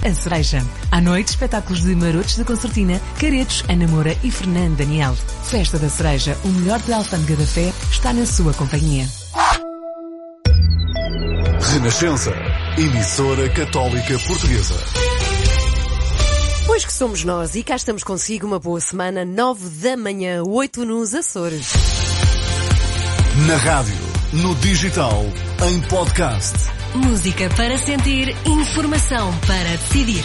A Cereja. À noite, espetáculos de Marotos da Concertina, Caretos, Ana Moura e Fernando Daniel. Festa da Cereja, o melhor da Alfândega da Fé, está na sua companhia. Renascença, emissora católica portuguesa. Pois que somos nós e cá estamos consigo, uma boa semana, 9 da manhã, 8 nos Açores. Na rádio, no digital, em podcast. Música para sentir, informação para decidir.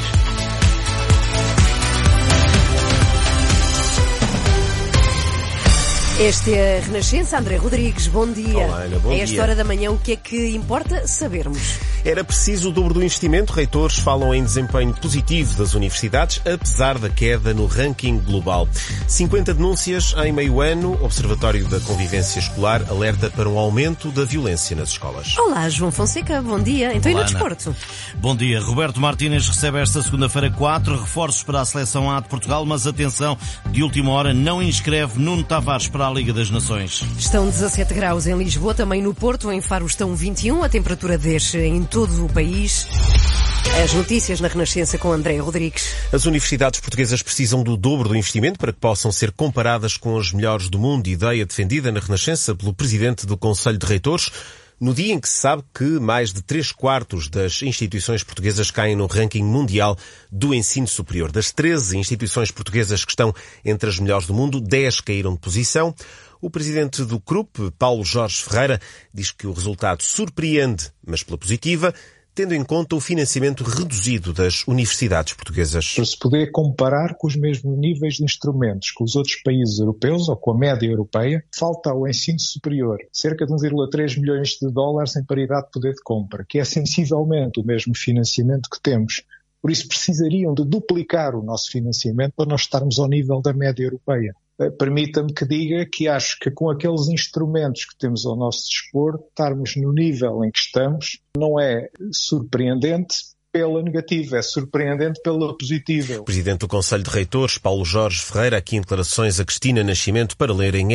Este é a Renascença. André Rodrigues, bom dia. Olá, Ana, bom dia. A esta hora da manhã, o que é que importa sabermos? Era preciso o dobro do investimento. Reitores falam em desempenho positivo das universidades, apesar da queda no ranking global. 50 denúncias em meio ano. O Observatório da Convivência Escolar alerta para um aumento da violência nas escolas. Olá, João Fonseca, bom dia. Então, Olá, e no desporto? Bom dia. Roberto Martínez recebe esta segunda-feira 4 reforços para a Seleção A de Portugal, mas atenção, de última hora não inscreve Nuno Tavares para a Liga das Nações. Estão 17 graus em Lisboa, também no Porto, em Faro estão 21, a temperatura desce em todo o país. As notícias na Renascença com André Rodrigues. As universidades portuguesas precisam do dobro do investimento para que possam ser comparadas com as melhores do mundo. Ideia defendida na Renascença pelo presidente do Conselho de Reitores, no dia em que se sabe que mais de 3/4 das instituições portuguesas caem no ranking mundial do ensino superior. Das 13 instituições portuguesas que estão entre as melhores do mundo, 10 caíram de posição. O presidente do CRUP, Paulo Jorge Ferreira, diz que o resultado surpreende, mas pela positiva, tendo em conta o financiamento reduzido das universidades portuguesas. Para se poder comparar com os mesmos níveis de instrumentos que os outros países europeus, ou com a média europeia, falta ao ensino superior cerca de 1,3 milhões de dólares em paridade de poder de compra, que é sensivelmente o mesmo financiamento que temos. Por isso precisariam de duplicar o nosso financiamento para nós estarmos ao nível da média europeia. Permita-me que diga que acho que com aqueles instrumentos que temos ao nosso dispor, estarmos no nível em que estamos não é surpreendente pela negativa, é surpreendente pela positiva. O presidente do Conselho de Reitores, Paulo Jorge Ferreira, aqui em declarações a Cristina Nascimento para ler em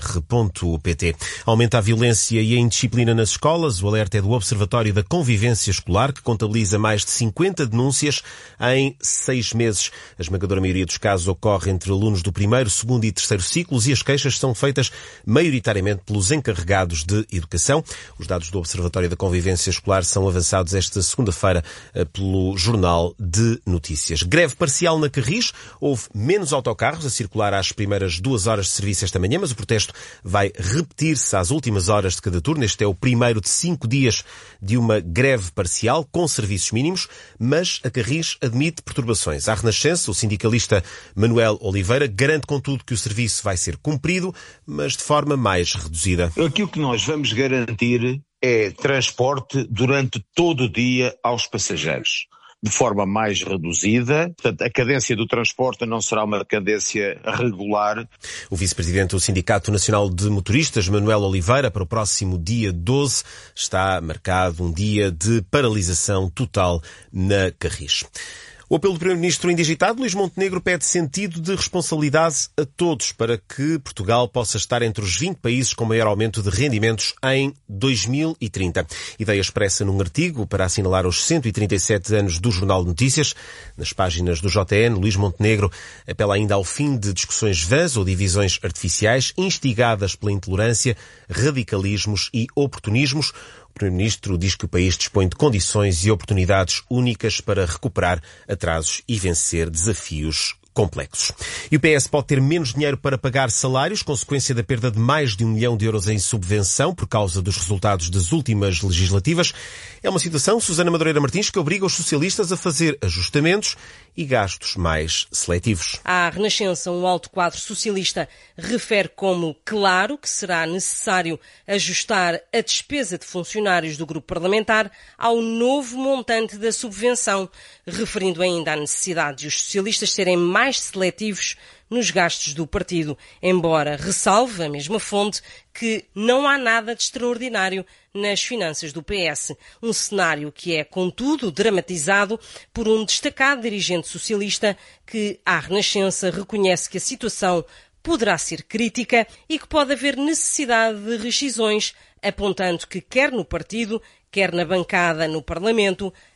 rr.pt. Aumenta a violência e a indisciplina nas escolas. O alerta é do Observatório da Convivência Escolar, que contabiliza mais de 50 denúncias em 6 meses. A esmagadora maioria dos casos ocorre entre alunos do primeiro, segundo e terceiro ciclos e as queixas são feitas maioritariamente pelos encarregados de educação. Os dados do Observatório da Convivência Escolar são avançados esta segunda-feira pelo Jornal de Notícias. Greve parcial na Carris. Houve menos autocarros a circular às primeiras 2 horas de serviço esta manhã, mas o protesto vai repetir-se às últimas horas de cada turno. Este é o primeiro de 5 dias de uma greve parcial com serviços mínimos, mas a Carris admite perturbações. À Renascença, o sindicalista Manuel Oliveira garante, contudo, que o serviço vai ser cumprido, mas de forma mais reduzida. Aquilo que nós vamos garantir é transporte durante todo o dia aos passageiros, de forma mais reduzida. Portanto, a cadência do transporte não será uma cadência regular. O vice-presidente do Sindicato Nacional de Motoristas, Manuel Oliveira, para o próximo dia 12, está marcado um dia de paralisação total na Carris. O apelo do Primeiro-Ministro indigitado, Luís Montenegro, pede sentido de responsabilidade a todos para que Portugal possa estar entre os 20 países com maior aumento de rendimentos em 2030. Ideia expressa num artigo para assinalar os 137 anos do Jornal de Notícias. Nas páginas do JN, Luís Montenegro apela ainda ao fim de discussões vãs ou divisões artificiais instigadas pela intolerância, radicalismos e oportunismos. O Primeiro-Ministro diz que o país dispõe de condições e oportunidades únicas para recuperar atrasos e vencer desafios complexos. E o PS pode ter menos dinheiro para pagar salários, consequência da perda de mais de 1 milhão de euros em subvenção por causa dos resultados das últimas legislativas. É uma situação, Susana Madureira Martins, que obriga os socialistas a fazer ajustamentos e gastos mais seletivos. À Renascença, um alto quadro socialista refere como claro que será necessário ajustar a despesa de funcionários do grupo parlamentar ao novo montante da subvenção, referindo ainda à necessidade de os socialistas serem mais seletivos nos gastos do partido, embora ressalve a mesma fonte que não há nada de extraordinário nas finanças do PS. Um cenário que é, contudo, dramatizado por um destacado dirigente socialista que, à Renascença, reconhece que a situação poderá ser crítica e que pode haver necessidade de rescisões, apontando que quer no partido, quer na bancada no Parlamento,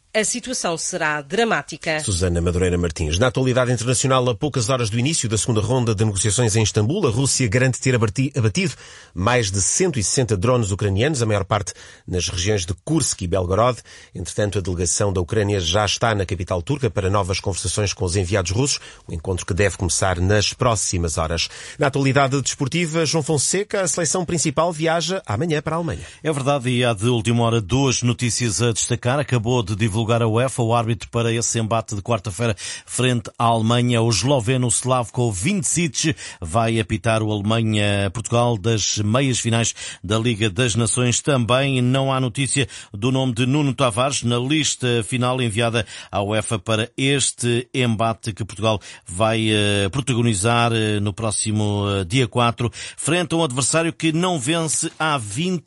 a situação será dramática. Susana Madureira Martins. Na atualidade internacional, a poucas horas do início da segunda ronda de negociações em Istambul, a Rússia garante ter abatido mais de 160 drones ucranianos, a maior parte nas regiões de Kursk e Belgorod. Entretanto, a delegação da Ucrânia já está na capital turca para novas conversações com os enviados russos, um encontro que deve começar nas próximas horas. Na atualidade desportiva, João Fonseca, a seleção principal viaja amanhã para a Alemanha. É verdade, e há de última hora 2 notícias a destacar. Acabou de divulgar a UEFA, o árbitro para esse embate de quarta-feira frente à Alemanha, o esloveno Slavko Vincic, vai apitar o Alemanha-Portugal das meias finais da Liga das Nações. Também não há notícia do nome de Nuno Tavares na lista final enviada à UEFA para este embate que Portugal vai protagonizar no próximo dia 4, frente a um adversário que não vence há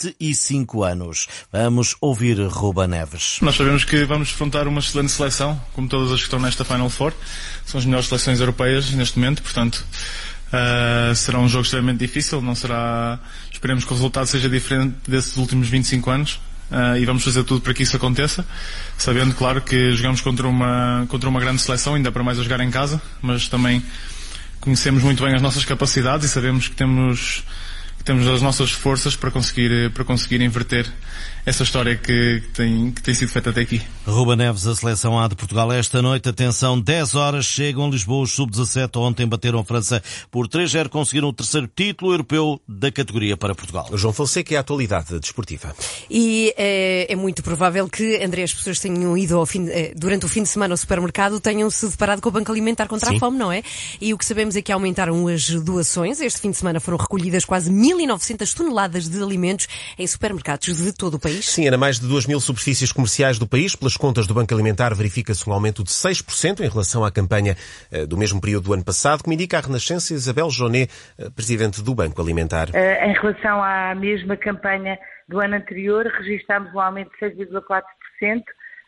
25 anos. Vamos ouvir Ruben Neves. Nós sabemos que vamos defrontar uma excelente seleção, como todas as que estão nesta Final Four. São as melhores seleções europeias neste momento, portanto será um jogo extremamente difícil. Não será, esperemos que o resultado seja diferente desses últimos 25 anos e vamos fazer tudo para que isso aconteça, sabendo, claro, que jogamos contra uma grande seleção, ainda para mais a jogar em casa, mas também conhecemos muito bem as nossas capacidades e sabemos que temos as nossas forças para conseguir inverter essa história que tem sido feita até aqui. Ruben Neves, a seleção A de Portugal esta noite. Atenção, 10 horas, chegam a Lisboa os sub-17. Ontem bateram a França por 3-0, conseguiram o terceiro título europeu da categoria para Portugal. O João Fonseca é a atualidade desportiva. E é muito provável que, André, as pessoas tenham ido durante o fim de semana ao supermercado, tenham-se deparado com o Banco Alimentar contra a Fome, não é? E o que sabemos é que aumentaram as doações. Este fim de semana foram recolhidas quase 1.900 toneladas de alimentos em supermercados de todo o país. Sim, era mais de 2.000 superfícies comerciais do país. Pelas contas do Banco Alimentar, verifica-se um aumento de 6% em relação à campanha do mesmo período do ano passado, como indica a Renascença Isabel Jonet, presidente do Banco Alimentar. Em relação à mesma campanha do ano anterior, registámos um aumento de 6,4%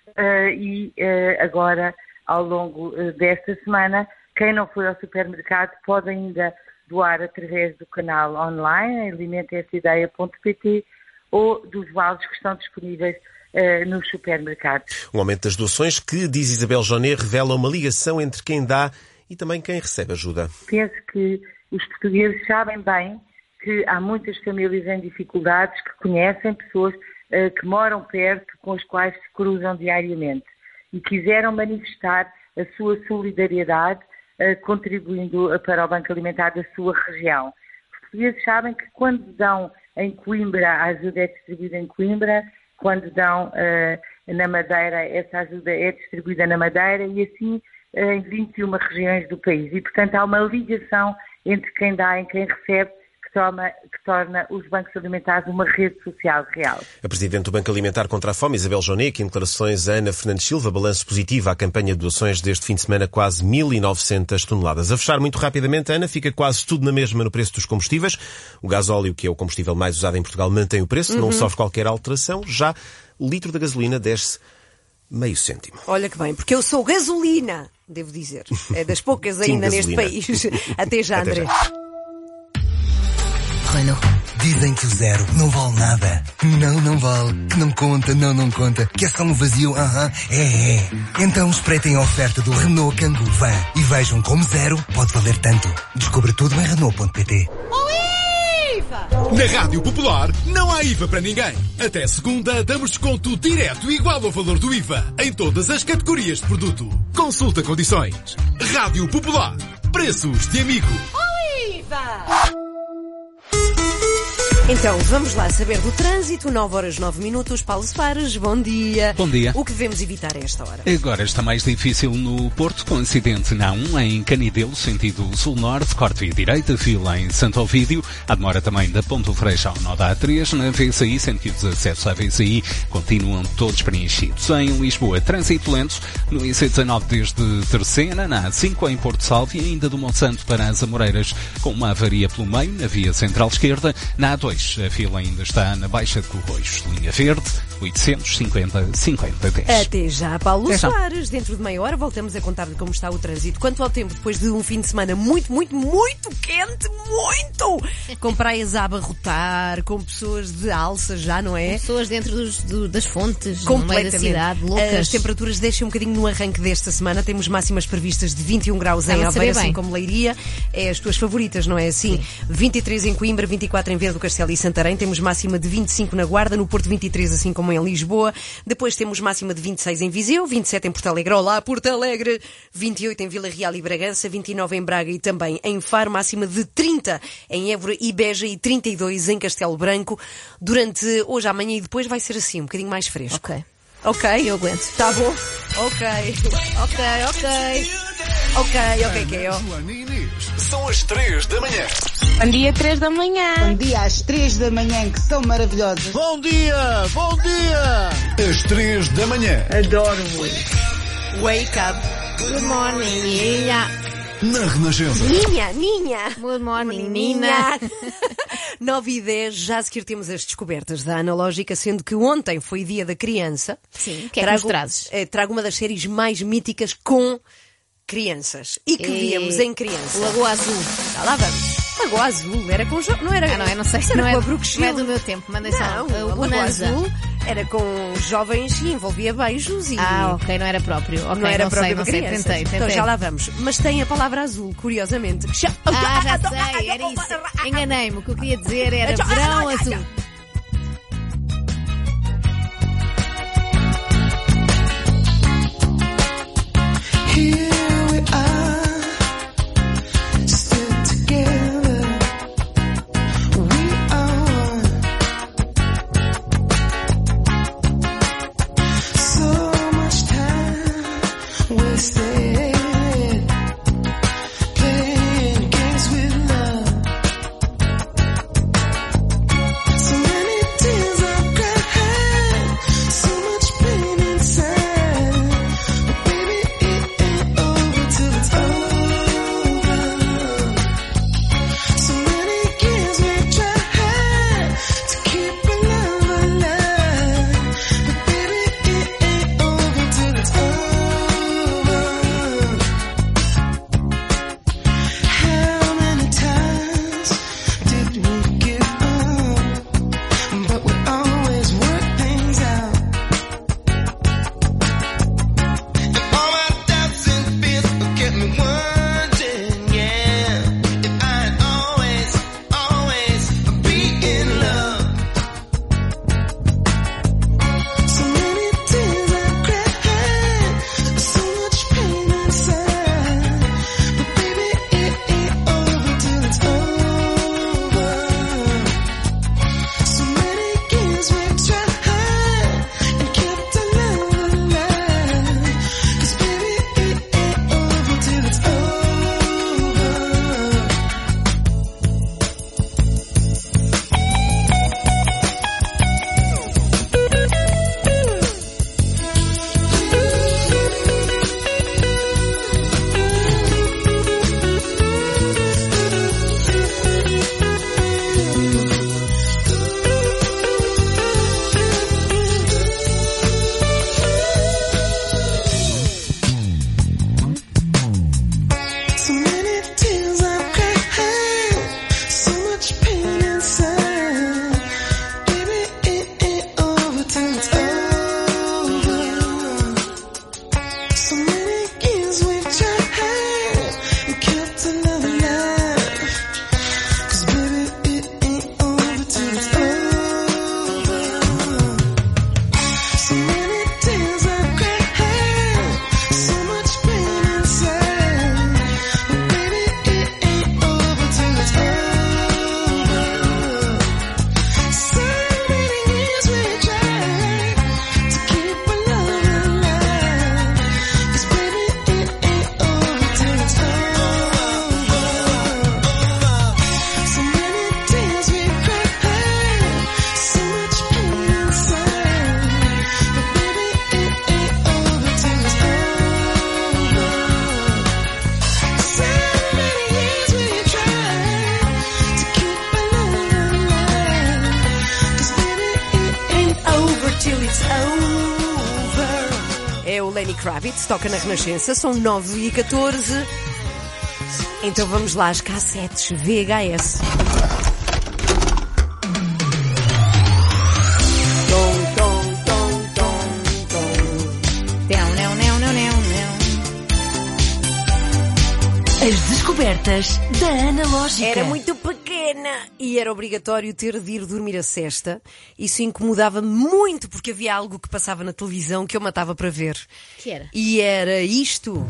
e agora, ao longo desta semana, quem não foi ao supermercado pode ainda doar através do canal online, alimentesaideia.pt, ou dos vales que estão disponíveis nos supermercados. Um aumento das doações que, diz Isabel Jonet, revela uma ligação entre quem dá e também quem recebe ajuda. Penso que os portugueses sabem bem que há muitas famílias em dificuldades que conhecem pessoas que moram perto, com as quais se cruzam diariamente e quiseram manifestar a sua solidariedade contribuindo para o Banco Alimentar da sua região. Os portugueses sabem que quando dão em Coimbra, a ajuda é distribuída em Coimbra, quando dão na Madeira, essa ajuda é distribuída na Madeira e assim em 21 regiões do país. E, portanto, há uma ligação entre quem dá e quem recebe que torna os bancos alimentares uma rede social real. A Presidente do Banco Alimentar contra a Fome, Isabel Jonet, que em declarações a Ana Fernandes Silva, balanço positivo à campanha de doações deste fim de semana, quase 1.900 toneladas. A fechar muito rapidamente, Ana, fica quase tudo na mesma no preço dos combustíveis. O gasóleo, que é o combustível mais usado em Portugal, mantém o preço, não sofre qualquer alteração. Já o litro da gasolina desce meio cêntimo. Olha que bem, porque eu sou gasolina, devo dizer. É das poucas ainda neste país. Até já, André. Renault. Dizem que o zero não vale nada. Não vale. Que não conta, não conta. Que é só um vazio, é. Então espreitem a oferta do Renault Kangoo Van e vejam como zero pode valer tanto. Descubra tudo em Renault.pt. Na Rádio Popular não há IVA para ninguém. Até segunda damos desconto direto igual ao valor do IVA em todas as categorias de produto. Consulta condições. Rádio Popular. Preços de amigo. IVA! Então, vamos lá saber do trânsito. 9h09. Paulo Soares, bom dia. Bom dia. O que devemos evitar a esta hora? Agora está mais difícil no Porto, com acidente na A1 em Canidelo, sentido sul-norte, corte via direita, fila em Santo Ovídio. A demora também da Ponte do Freixo ao nó da A3. Na VCI, sentidos de acesso à VCI, continuam todos preenchidos. Em Lisboa, trânsito lento no IC19 desde Terceira, na A5 em Porto Salvo e ainda do Monsanto para as Amoreiras, com uma avaria pelo meio na via central esquerda. Na A2 2. A fila ainda está na Baixa de Corroios. Linha Verde, 850-50-10. Até já, Paulo Soares. Dentro de meia hora voltamos a contar-lhe como está o trânsito. Quanto ao tempo, depois de um fim de semana muito quente, com praias a abarrotar, com pessoas de alça já, não é? Com pessoas dentro das fontes, no meio da cidade, loucas. As temperaturas deixam um bocadinho no arranque desta semana. Temos máximas previstas de 21 graus em Aveiro, assim como Leiria. É as tuas favoritas, não é assim? Sim. 23 em Coimbra, 24 em Viana do Castelo e Santarém. Temos máxima de 25 na Guarda, no Porto 23, assim como em Lisboa. Depois temos máxima de 26 em Viseu, 27 em Porto Alegre. Olá, Porto Alegre! 28 em Vila Real e Bragança, 29 em Braga e também em Faro, máxima de 30 em Évora e Beja e 32 em Castelo Branco. Durante hoje, amanhã e depois vai ser assim, um bocadinho mais fresco. Ok? Eu aguento. Tá bom? Ok, Joana e Inês, são as 3 da manhã. Bom dia, 3 da manhã. Bom dia às 3 da manhã, que são maravilhosas. Bom dia! Às 3 da manhã. Adoro-vos. Wake up. Good morning, Ninha. Na Renascença. Ninha. Good morning, Nina. 9h10, já a seguir temos as descobertas da Analógica, sendo que ontem foi dia da criança. Sim, o que é que nos trazes? Trago uma das séries mais míticas com crianças. E que víamos em criança. Lagoa Azul. Já lá vamos. Lagoa Azul, era com... Não era... não sei. Não é com a Brooke Shield. Não é do meu tempo, mandei só. Não, a Lagoa Azul era com jovens e envolvia beijos e... ok, não era próprio. Okay, não era próprio não sei, tentei. Então já lá vamos. Mas tem a palavra azul, curiosamente. Já sei, era isso. Enganei-me, o que eu queria dizer era verão azul. Lenny Kravitz, toca na Renascença, são 9h14. Então vamos lá, as cassetes VHS. As descobertas da Analógica. Era muito pequena e era obrigatório ter de ir dormir a sesta. Isso incomodava-me muito porque havia algo que passava na televisão que eu matava para ver. Que era? E era isto.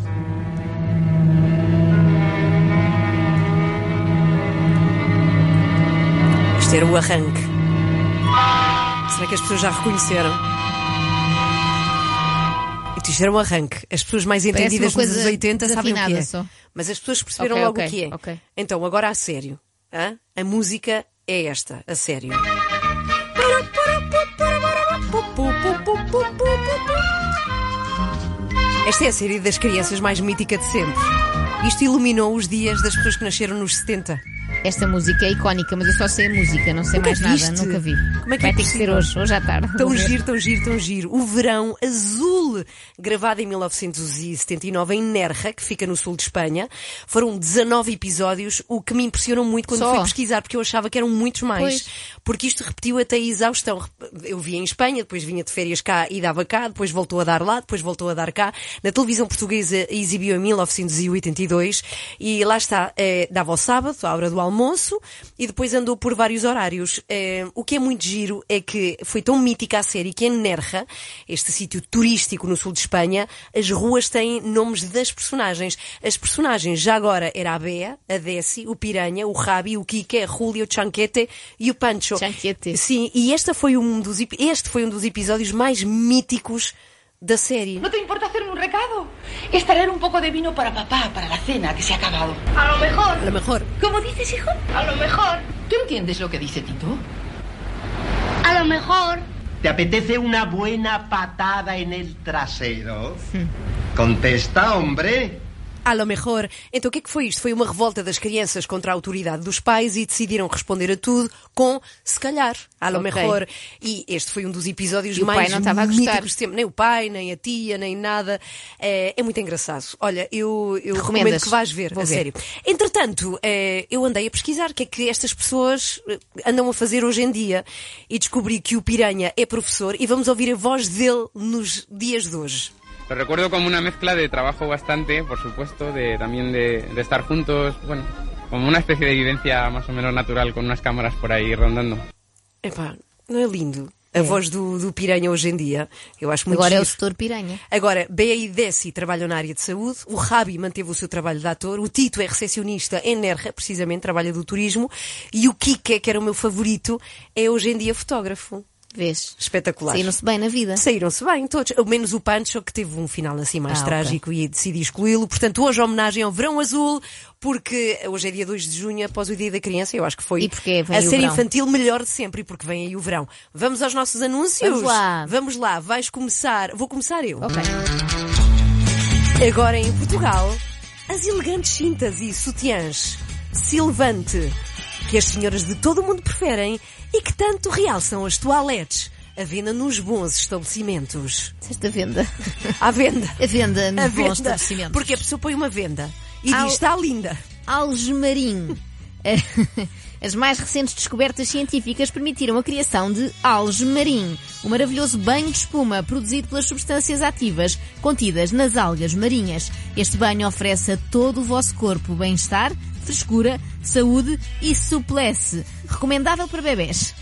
Isto era o arranque. Será que as pessoas já reconheceram? Isto era um arranque. As pessoas mais entendidas nos anos 80 sabem o que é. Só. Mas as pessoas perceberam logo o que é. Okay. Então, agora a sério. Hã? A música é esta, a sério. Esta é a série das crianças mais mítica de sempre. Isto iluminou os dias das pessoas que nasceram nos 70. Esta música é icónica, mas eu só sei a música, não sei mais nada, nunca vi. Como é que vai ter que ser hoje à tarde. Tão giro. O Verão Azul, gravado em 1979 em Nerja, que fica no sul de Espanha. Foram 19 episódios, o que me impressionou muito quando fui pesquisar, porque eu achava que eram muitos mais. Pois. Porque isto repetiu até a exaustão. Eu via em Espanha, depois vinha de férias cá e dava cá, depois voltou a dar lá, depois voltou a dar cá. Na televisão portuguesa exibiu em 1982 e lá está, dava ao sábado, à hora do almoço, e depois andou por vários horários. O que é muito giro é que foi tão mítica a série que em Nerja, este sítio turístico no sul de Espanha, as ruas têm nomes das personagens. As personagens já agora era a Bea, a Desi, o Piranha, o Rabi, o Quique, a Júlia, o Chanquete e o Pancho. Chanquete. Sim, e este foi um dos episódios mais míticos da série. ¿No te importa hacerme un recado? Es traer un poco de vino para papá, para la cena, que se ha acabado. A lo mejor. ¿Cómo dices, hijo? A lo mejor. ¿Tú entiendes lo que dice Tito? A lo mejor. ¿Te apetece una buena patada en el trasero? Contesta, hombre. A lo mejor. Então o que é que foi isto? Foi uma revolta das crianças contra a autoridade dos pais e decidiram responder a tudo com se calhar. A lo mejor. E este foi um dos episódios mais míticos de sempre. Nem o pai, nem a tia, nem nada. É muito engraçado. Olha, eu recomendo que vás ver, a sério. Entretanto, eu andei a pesquisar o que é que estas pessoas andam a fazer hoje em dia e descobri que o Piranha é professor e vamos ouvir a voz dele nos dias de hoje. Lo recuerdo como una mezcla de trabajo bastante, por supuesto, también de estar juntos, bueno, como una especie de vivencia más o menos natural con unas cámaras por ahí rondando. Epá, não é lindo? A voz do Piranha hoje em dia. Eu acho muito Agora giro. é o setor Piranha. Agora, Bea e Desi trabalham na área de saúde, o Rabi manteve o seu trabalho de ator, o Tito é recepcionista em Nerja, precisamente, trabalha do turismo, e o Quique, que era o meu favorito, é hoje em dia fotógrafo. Vês? Espetacular. Saíram-se bem na vida. Saíram-se bem, todos. Ao menos o Pancho, que teve um final assim mais trágico e decidi excluí-lo. Portanto, hoje a homenagem ao Verão Azul, porque hoje é dia 2 de junho, após o Dia da Criança. Eu acho que foi a série infantil melhor de sempre, porque vem aí o verão. Vamos aos nossos anúncios? Vamos lá. Vais começar. Vou começar eu. Ok. Agora em Portugal, as elegantes cintas e sutiãs Silvante, que as senhoras de todo o mundo preferem e que tanto realçam as toaletes. A venda nos bons estabelecimentos. Esta venda. À venda. A venda nos bons estabelecimentos. Porque a pessoa põe uma venda e diz, está linda. Algesmarim. As mais recentes descobertas científicas permitiram a criação de algesmarim, um maravilhoso banho de espuma produzido pelas substâncias ativas contidas nas algas marinhas. Este banho oferece a todo o vosso corpo bem-estar, frescura, saúde e suplece. Recomendável para bebés.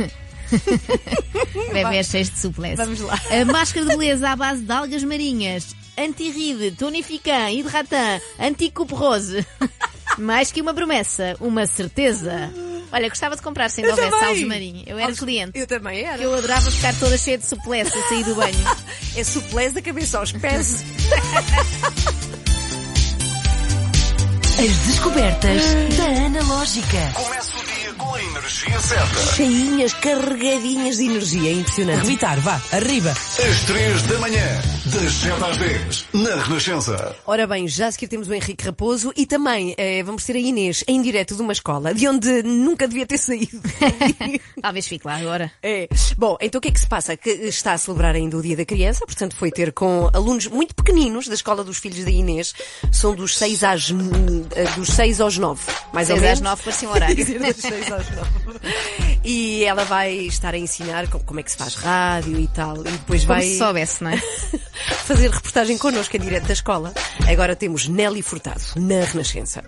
Bebés cheios de suplesse. Vamos lá. A máscara de beleza à base de algas marinhas, anti-ride, tonificant, hidratant, anti-coupe-rose. Mais que uma promessa, uma certeza. Olha, gostava de comprar sem houvesse algesmarim. Eu era cliente. Eu também era. Eu adorava ficar toda cheia de suplesse a sair do banho. É suplesse da cabeça aos pés. As descobertas da Analógica. Começa o dia com a energia certa. Cheinhas, carregadinhas de energia. É impressionante. Revitar, vá, arriba. Às 3 da manhã, das 7 às 10. na Renascença. Ora bem, já a seguir temos o Henrique Raposo e também vamos ter a Inês em direto de uma escola de onde nunca devia ter saído. Talvez fique lá agora. Bom, então o que é que se passa? Que está a celebrar ainda o Dia da Criança, portanto foi ter com alunos muito pequeninos da escola dos filhos da Inês. São dos 6 aos 9, mais ou 6 menos. às 9 para cima horário. Dos 6 aos 9. E ela vai estar a ensinar como é que se faz rádio e tal. E depois Como vai se soubesse, não é? fazer reportagem connosco em direto da escola. Agora temos Nelly Furtado na Renascença.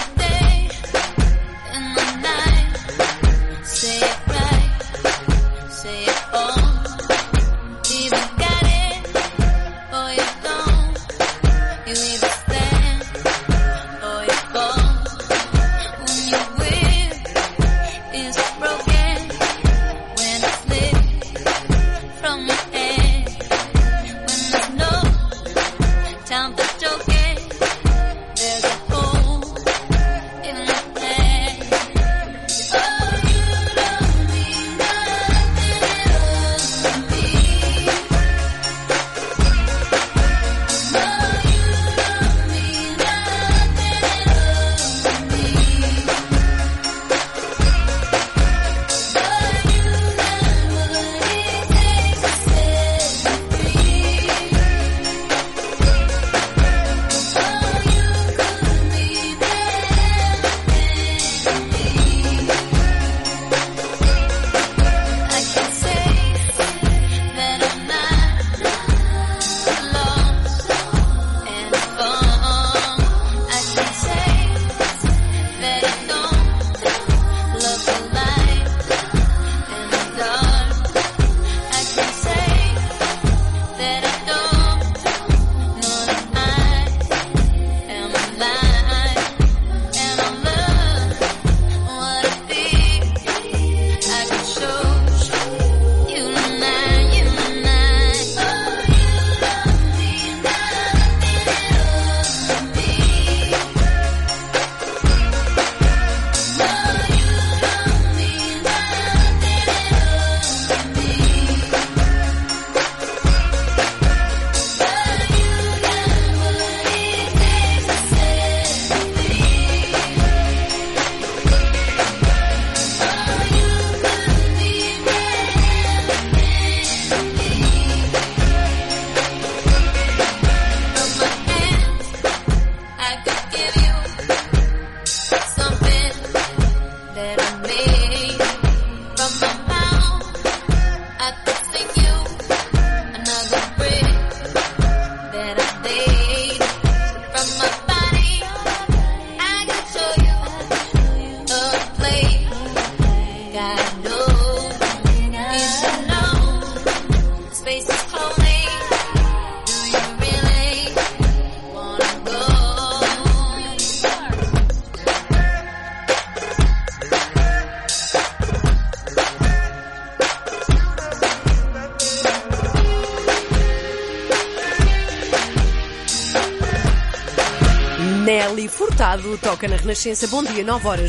Nelly Furtado toca na Renascença. Bom dia,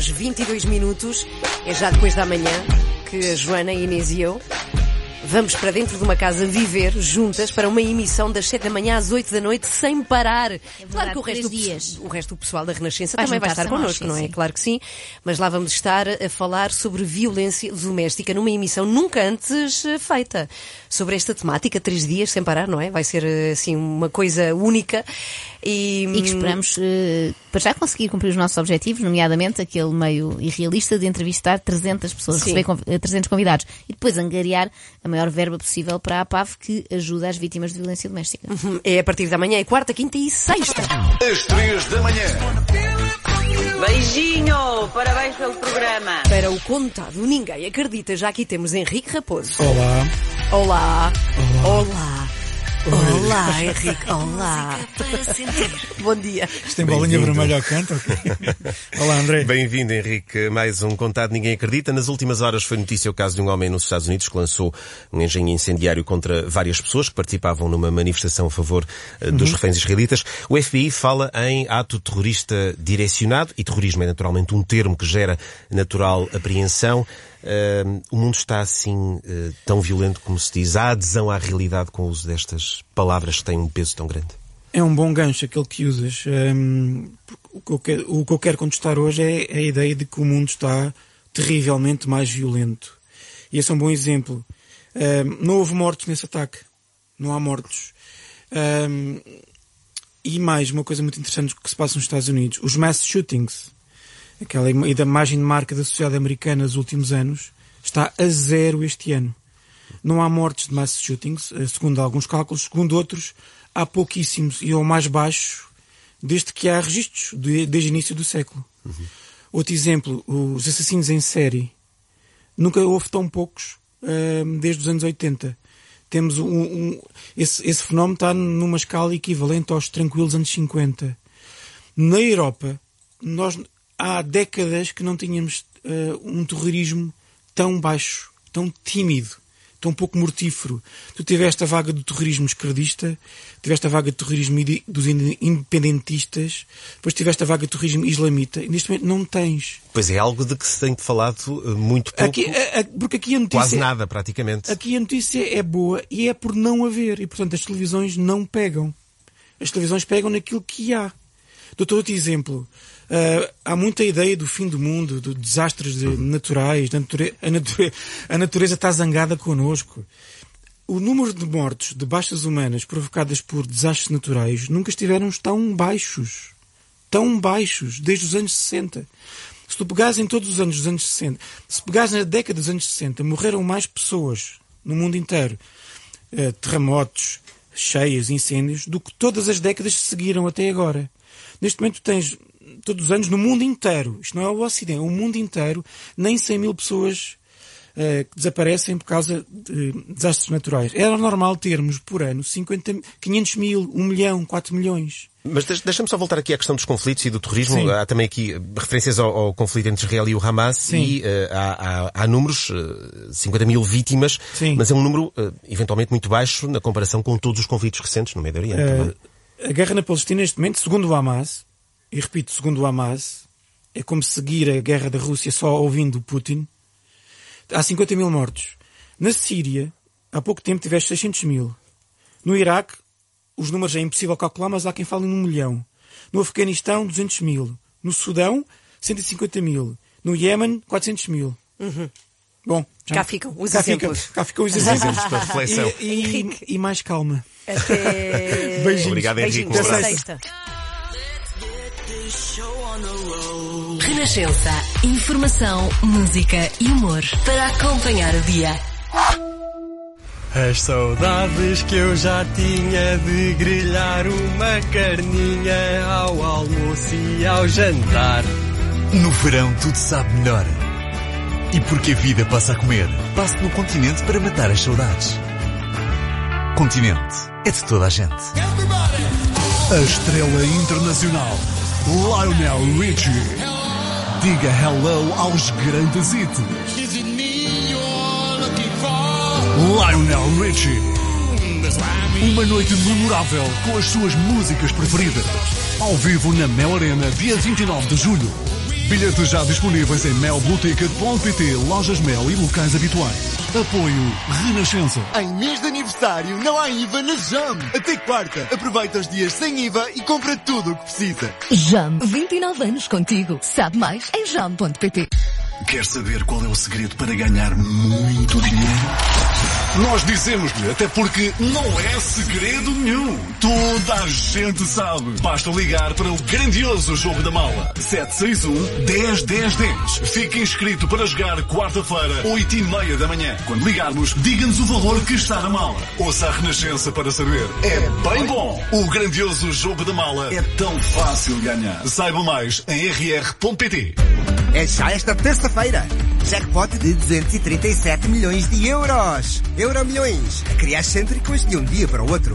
9h22. É já depois da manhã que a Joana, a Inês e eu vamos para dentro de uma casa viver juntas para uma emissão das 7 da manhã às 8 da noite sem parar. Claro que o resto do pessoal da Renascença também vai estar connosco, não é? Claro que sim. Mas lá vamos estar a falar sobre violência doméstica numa emissão nunca antes feita. Sobre esta temática, 3 dias sem parar, não é? Vai ser assim uma coisa única. E que esperamos para já conseguir cumprir os nossos objetivos, nomeadamente aquele meio irrealista de entrevistar 300 pessoas, receber 300 convidados e depois angariar a maior verba possível para a APAV que ajuda as vítimas de violência doméstica. É a partir da manhã, é quarta, quinta e sexta. Às 3 da manhã. Beijinho, parabéns pelo programa. Para o contado, ninguém acredita, já aqui temos Henrique Raposo. Olá. Olá. Olá. Olá, Henrique. Olá. Bom dia. Isto tem bolinha vermelha ao canto? Olá, André. Bem-vindo, Henrique. Mais um contado ninguém acredita. Nas últimas horas foi notícia o caso de um homem nos Estados Unidos que lançou um engenho incendiário contra várias pessoas que participavam numa manifestação a favor dos reféns israelitas. O FBI fala em ato terrorista direcionado e terrorismo é naturalmente um termo que gera natural apreensão. O mundo está assim tão violento como se diz. Há adesão à realidade com o uso destas palavras que têm um peso tão grande? É um bom gancho aquele que usas. O que eu quero contestar hoje é a ideia de que o mundo está terrivelmente mais violento. E esse é um bom exemplo. Não houve mortos nesse ataque. Não há mortos. E mais, uma coisa muito interessante que se passa nos Estados Unidos. Os mass shootings, aquela imagem de marca da sociedade americana nos últimos anos, está a 0 este ano. Não há mortes de mass shootings, segundo alguns cálculos. Segundo outros, há pouquíssimos e ao mais baixo desde que há registros, desde o início do século. Outro exemplo, os assassinos em série. Nunca houve tão poucos desde os anos 80. Temos esse fenómeno está numa escala equivalente aos tranquilos anos 50. Na Europa, há décadas que não tínhamos um terrorismo tão baixo, tão tímido, tão pouco mortífero. Tu tiveste a vaga do terrorismo esquerdista, tiveste a vaga do terrorismo dos independentistas, depois tiveste a vaga do terrorismo islamita, e neste momento não tens. Pois é, algo de que se tem falado muito pouco, porque aqui a notícia, quase nada praticamente. Aqui a notícia é boa e é por não haver, e portanto as televisões não pegam. As televisões pegam naquilo que há. Dou-te outro exemplo. Há muita ideia do fim do mundo, de desastres naturais, a natureza está zangada connosco. O número de mortes de baixas humanas provocadas por desastres naturais nunca estiveram tão baixos, desde os anos 60. Se tu pegares em todos os anos dos anos 60, se pegares na década dos anos 60, morreram mais pessoas no mundo inteiro, terremotos, cheias, incêndios, do que todas as décadas que seguiram até agora. Neste momento tens, todos os anos, no mundo inteiro, isto não é o Ocidente, é o mundo inteiro, nem 100 mil pessoas que desaparecem por causa de desastres naturais. Era normal termos, por ano, 500 mil, 1 milhão, 4 milhões. Mas deixa-me só voltar aqui à questão dos conflitos e do terrorismo. Sim. Há também aqui referências ao conflito entre Israel e o Hamas. Sim. E há números, 50 mil vítimas, sim, mas é um número eventualmente muito baixo na comparação com todos os conflitos recentes no Médio Oriente. A guerra na Palestina, neste momento, segundo o Hamas, e repito, segundo o Hamas, é como seguir a guerra da Rússia só ouvindo Putin. Há 50 mil mortos. Na Síria, há pouco tempo tiveste 600 mil. No Iraque, os números é impossível calcular, mas há quem fale em 1 milhão. No Afeganistão, 200 mil. No Sudão, 150 mil. No Iémen, 400 mil. Bom, cá ficam os exemplos. Cá ficam os exemplos para reflexão. E mais calma. Até... Beijinhos. Obrigado, Henrique. Beijinhos. Até sexta. Renascença. Informação, música e humor para acompanhar o dia. As saudades que eu já tinha de grelhar uma carninha ao almoço e ao jantar. No verão tudo sabe melhor. E porque a vida passa a comer, passe pelo Continente para matar as saudades. Continente é de toda a gente. A estrela internacional Lionel Richie. Diga hello aos grandes hits. Lionel Richie. Uma noite memorável com as suas músicas preferidas. Ao vivo na Mel Arena, dia 29 de julho. Bilhetes já disponíveis em melblueticket.pt, lojas Mel e locais habituais. Apoio Renascença. Em mês de aniversário não há IVA na JAM. Até quarta. Aproveita os dias sem IVA e compra tudo o que precisa. JAM. 29 anos contigo. Sabe mais em jam.pt. Quer saber qual é o segredo para ganhar muito dinheiro? Nós dizemos-lhe, até porque não é segredo nenhum. Toda a gente sabe. Basta ligar para o grandioso Jogo da Mala. 761-10-10-10. Fique inscrito para jogar quarta-feira, 8h30 da manhã. Quando ligarmos, diga-nos o valor que está na mala. Ouça a Renascença para saber. É bem bom. O grandioso Jogo da Mala é tão fácil de ganhar. Saiba mais em rr.pt. É já esta terça-feira. Jackpot de 237 milhões de euros. Euromilhões. A criar cêntricos de um dia para o outro.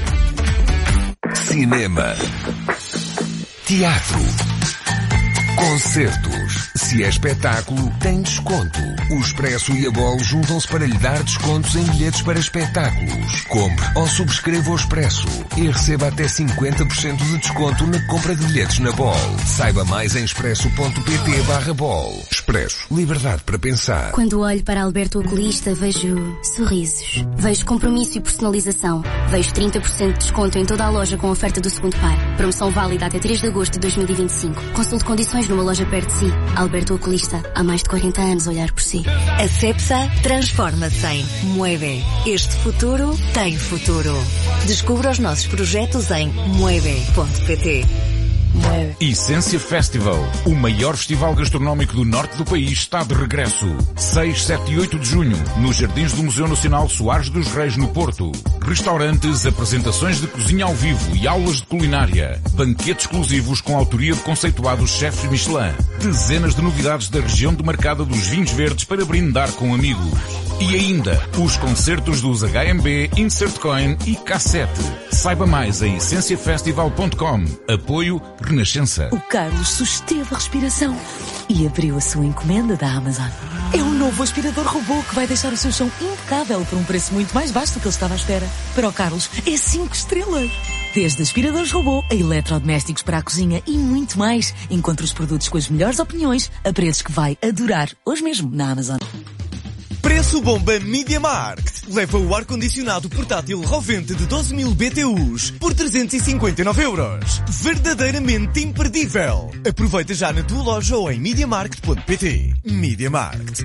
Cinema. Teatro. Concertos. Se é espetáculo, tem desconto. O Expresso e a Bol juntam-se para lhe dar descontos em bilhetes para espetáculos. Compre ou subscreva o Expresso. e receba até 50% de desconto na compra de bilhetes na Ball. Saiba mais em expresso.pt/Ball. Expresso. Liberdade para pensar. Quando olho para Alberto Oculista, vejo sorrisos. Vejo compromisso e personalização. Vejo 30% de desconto em toda a loja com oferta do segundo par. Promoção válida até 3 de agosto de 2025. Consulte condições numa loja perto de si. Alberto Oculista. Há mais de 40 anos a olhar por si. A Cepsa transforma-se em Mueve. Este futuro tem futuro. Descubra os nossos projetos em mueve.pt. Essência Festival, o maior festival gastronómico do norte do país, está de regresso. 6, 7 e 8 de junho, nos Jardins do Museu Nacional Soares dos Reis, no Porto. Restaurantes, apresentações de cozinha ao vivo e aulas de culinária. Banquetes exclusivos com autoria de conceituados chefes Michelin. Dezenas de novidades da região demarcada dos vinhos verdes para brindar com amigos. E ainda, os concertos dos HMB, Insert Coin e K7. Saiba mais em essenciafestival.com. Apoio Renascença. O Carlos susteve a respiração e abriu a sua encomenda da Amazon. É um novo aspirador robô que vai deixar o seu chão impecável por um preço muito mais baixo do que ele estava à espera. Para o Carlos, é 5 estrelas. Desde aspiradores robô a eletrodomésticos para a cozinha e muito mais. Encontre os produtos com as melhores opiniões a preços que vai adorar. Hoje mesmo na Amazon. Preço bomba Media Markt. Leva o ar-condicionado portátil Rovente de 12.000 BTUs por 359 €. Verdadeiramente imperdível. Aproveita já na tua loja ou em MediaMarkt.pt. Media Markt.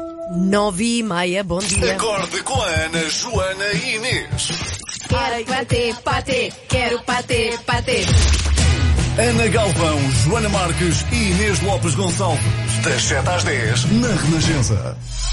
9h30, bom dia. Acorde com a Ana, Joana e Inês. Quero patê, quero patê. Ana Galvão, Joana Marques e Inês Lopes Gonçalves. Das 7 às 10, na Renascença.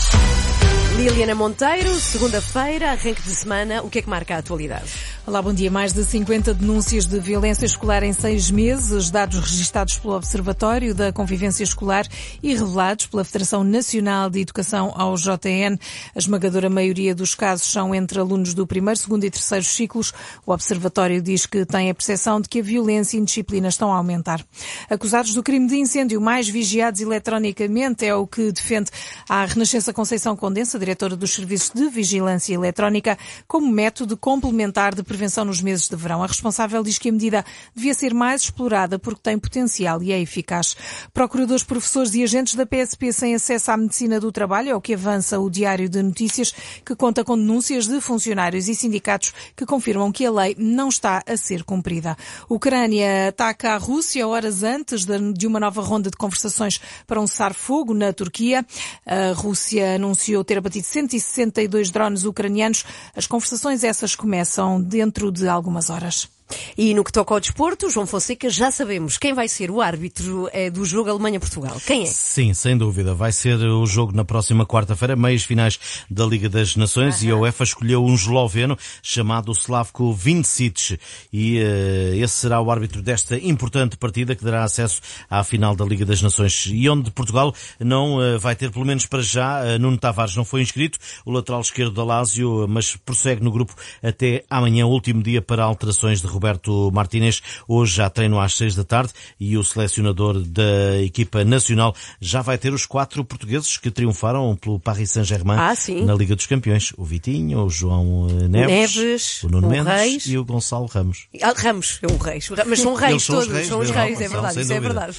Liliana Monteiro, segunda-feira, arranque de semana, o que é que marca a atualidade? Olá, bom dia. Mais de 50 denúncias de violência escolar em 6 meses, dados registados pelo Observatório da Convivência Escolar e revelados pela Federação Nacional de Educação ao JN. A esmagadora maioria dos casos são entre alunos do primeiro, segundo e terceiro ciclos. O Observatório diz que tem a percepção de que a violência e a indisciplina estão a aumentar. Acusados do crime de incêndio, mais vigiados eletronicamente, é o que defende a Renascença Conceição Condensa, diretora dos Serviços de Vigilância Eletrónica, como método complementar de prevenção nos meses de verão. A responsável diz que a medida devia ser mais explorada porque tem potencial e é eficaz. Procuradores, professores e agentes da PSP sem acesso à medicina do trabalho é o que avança o Diário de Notícias, que conta com denúncias de funcionários e sindicatos que confirmam que a lei não está a ser cumprida. A Ucrânia ataca a Rússia horas antes de uma nova ronda de conversações para um cessar-fogo na Turquia. A Rússia anunciou ter abatido 162 drones ucranianos. As conversações essas começam dentro de algumas horas. E no que toca ao desporto, João Fonseca, já sabemos quem vai ser o árbitro do jogo Alemanha-Portugal. Quem é? Sim, sem dúvida. Vai ser o jogo na próxima quarta-feira, meios finais da Liga das Nações, e a UEFA escolheu um esloveno chamado Slavko Vincic, e esse será o árbitro desta importante partida que dará acesso à final da Liga das Nações, e onde Portugal não vai ter, pelo menos para já, Nuno Tavares não foi inscrito, o lateral esquerdo da Lazio, mas prossegue no grupo até amanhã, último dia para alterações de Roberto Martínez. Hoje já treino às 6 da tarde e o selecionador da equipa nacional já vai ter os 4 portugueses que triunfaram pelo Paris Saint-Germain na Liga dos Campeões. O Vitinho, o João Neves, o Nuno Mendes Reis e o Gonçalo Ramos. Ramos, é o Reis. Mas são reis todos, são os reis, é verdade, isso é verdade.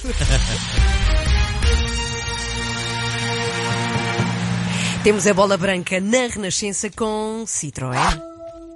Temos a bola branca na Renascença com Citroën.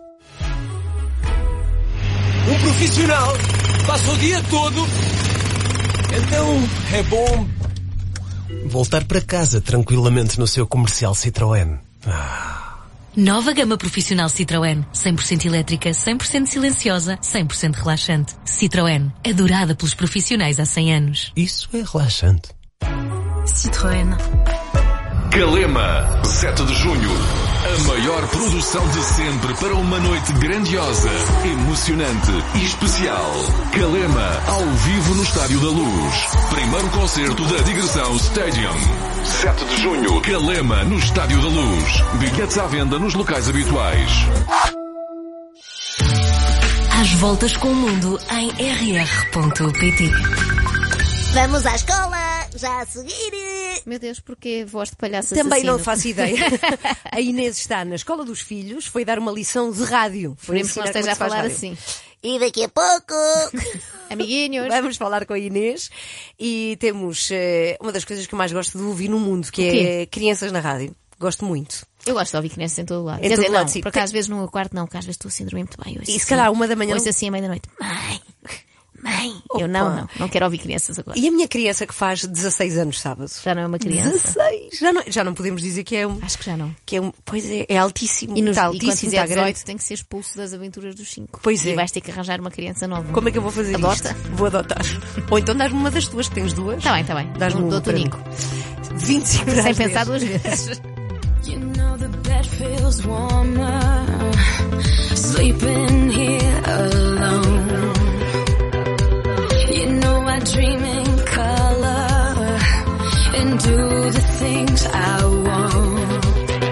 Um profissional passa o dia todo, então é bom voltar para casa tranquilamente no seu comercial Citroën. Nova gama profissional Citroën. 100% elétrica, 100% silenciosa, 100% relaxante. Citroën. Adorada pelos profissionais há 100 anos. Isso é relaxante. Citroën. Calema, 7 de junho. A maior produção de sempre para uma noite grandiosa, emocionante e especial. Calema, ao vivo no Estádio da Luz. Primeiro concerto da Digressão Stadium. 7 de junho, Calema, no Estádio da Luz. Bilhetes à venda nos locais habituais. Às voltas com o mundo em rr.pt. Vamos à escola! Já a seguir. Meu Deus, porquê voz de palhaço Também assassino? não faço ideia. A Inês está na escola dos filhos, foi dar uma lição de rádio. Esperemos que não esteja a falar assim. E daqui a pouco, amiguinhos, vamos falar com a Inês e temos uma das coisas que eu mais gosto de ouvir no mundo, que é crianças na rádio. Gosto muito. Eu gosto de ouvir crianças em todo lado. Quer dizer, não, sim. porque às vezes no meu quarto não, porque às vezes estou assim a dormir muito bem. E se calhar 1h, ouço assim à meia-noite. Mãe, eu não quero ouvir crianças agora. E a minha criança que faz 16 anos sábado? Já não é uma criança. 16? Já não podemos dizer que é um... Acho que já não. Que é pois é altíssimo. E, está altíssimo, quando fizer 18 tem que ser expulso das aventuras dos 5. Pois e é. vais ter que arranjar uma criança nova. Como é que eu vou fazer Adota? isto? Vou adotar. Ou então dás-me uma das tuas, que tens duas. Está bem. Dás-me uma Dou-te o Nico. 25 para sem as pensar 10. 2 vezes. You know the bed feels warmer, sleeping here alone. You know I dream in color and do the things I want.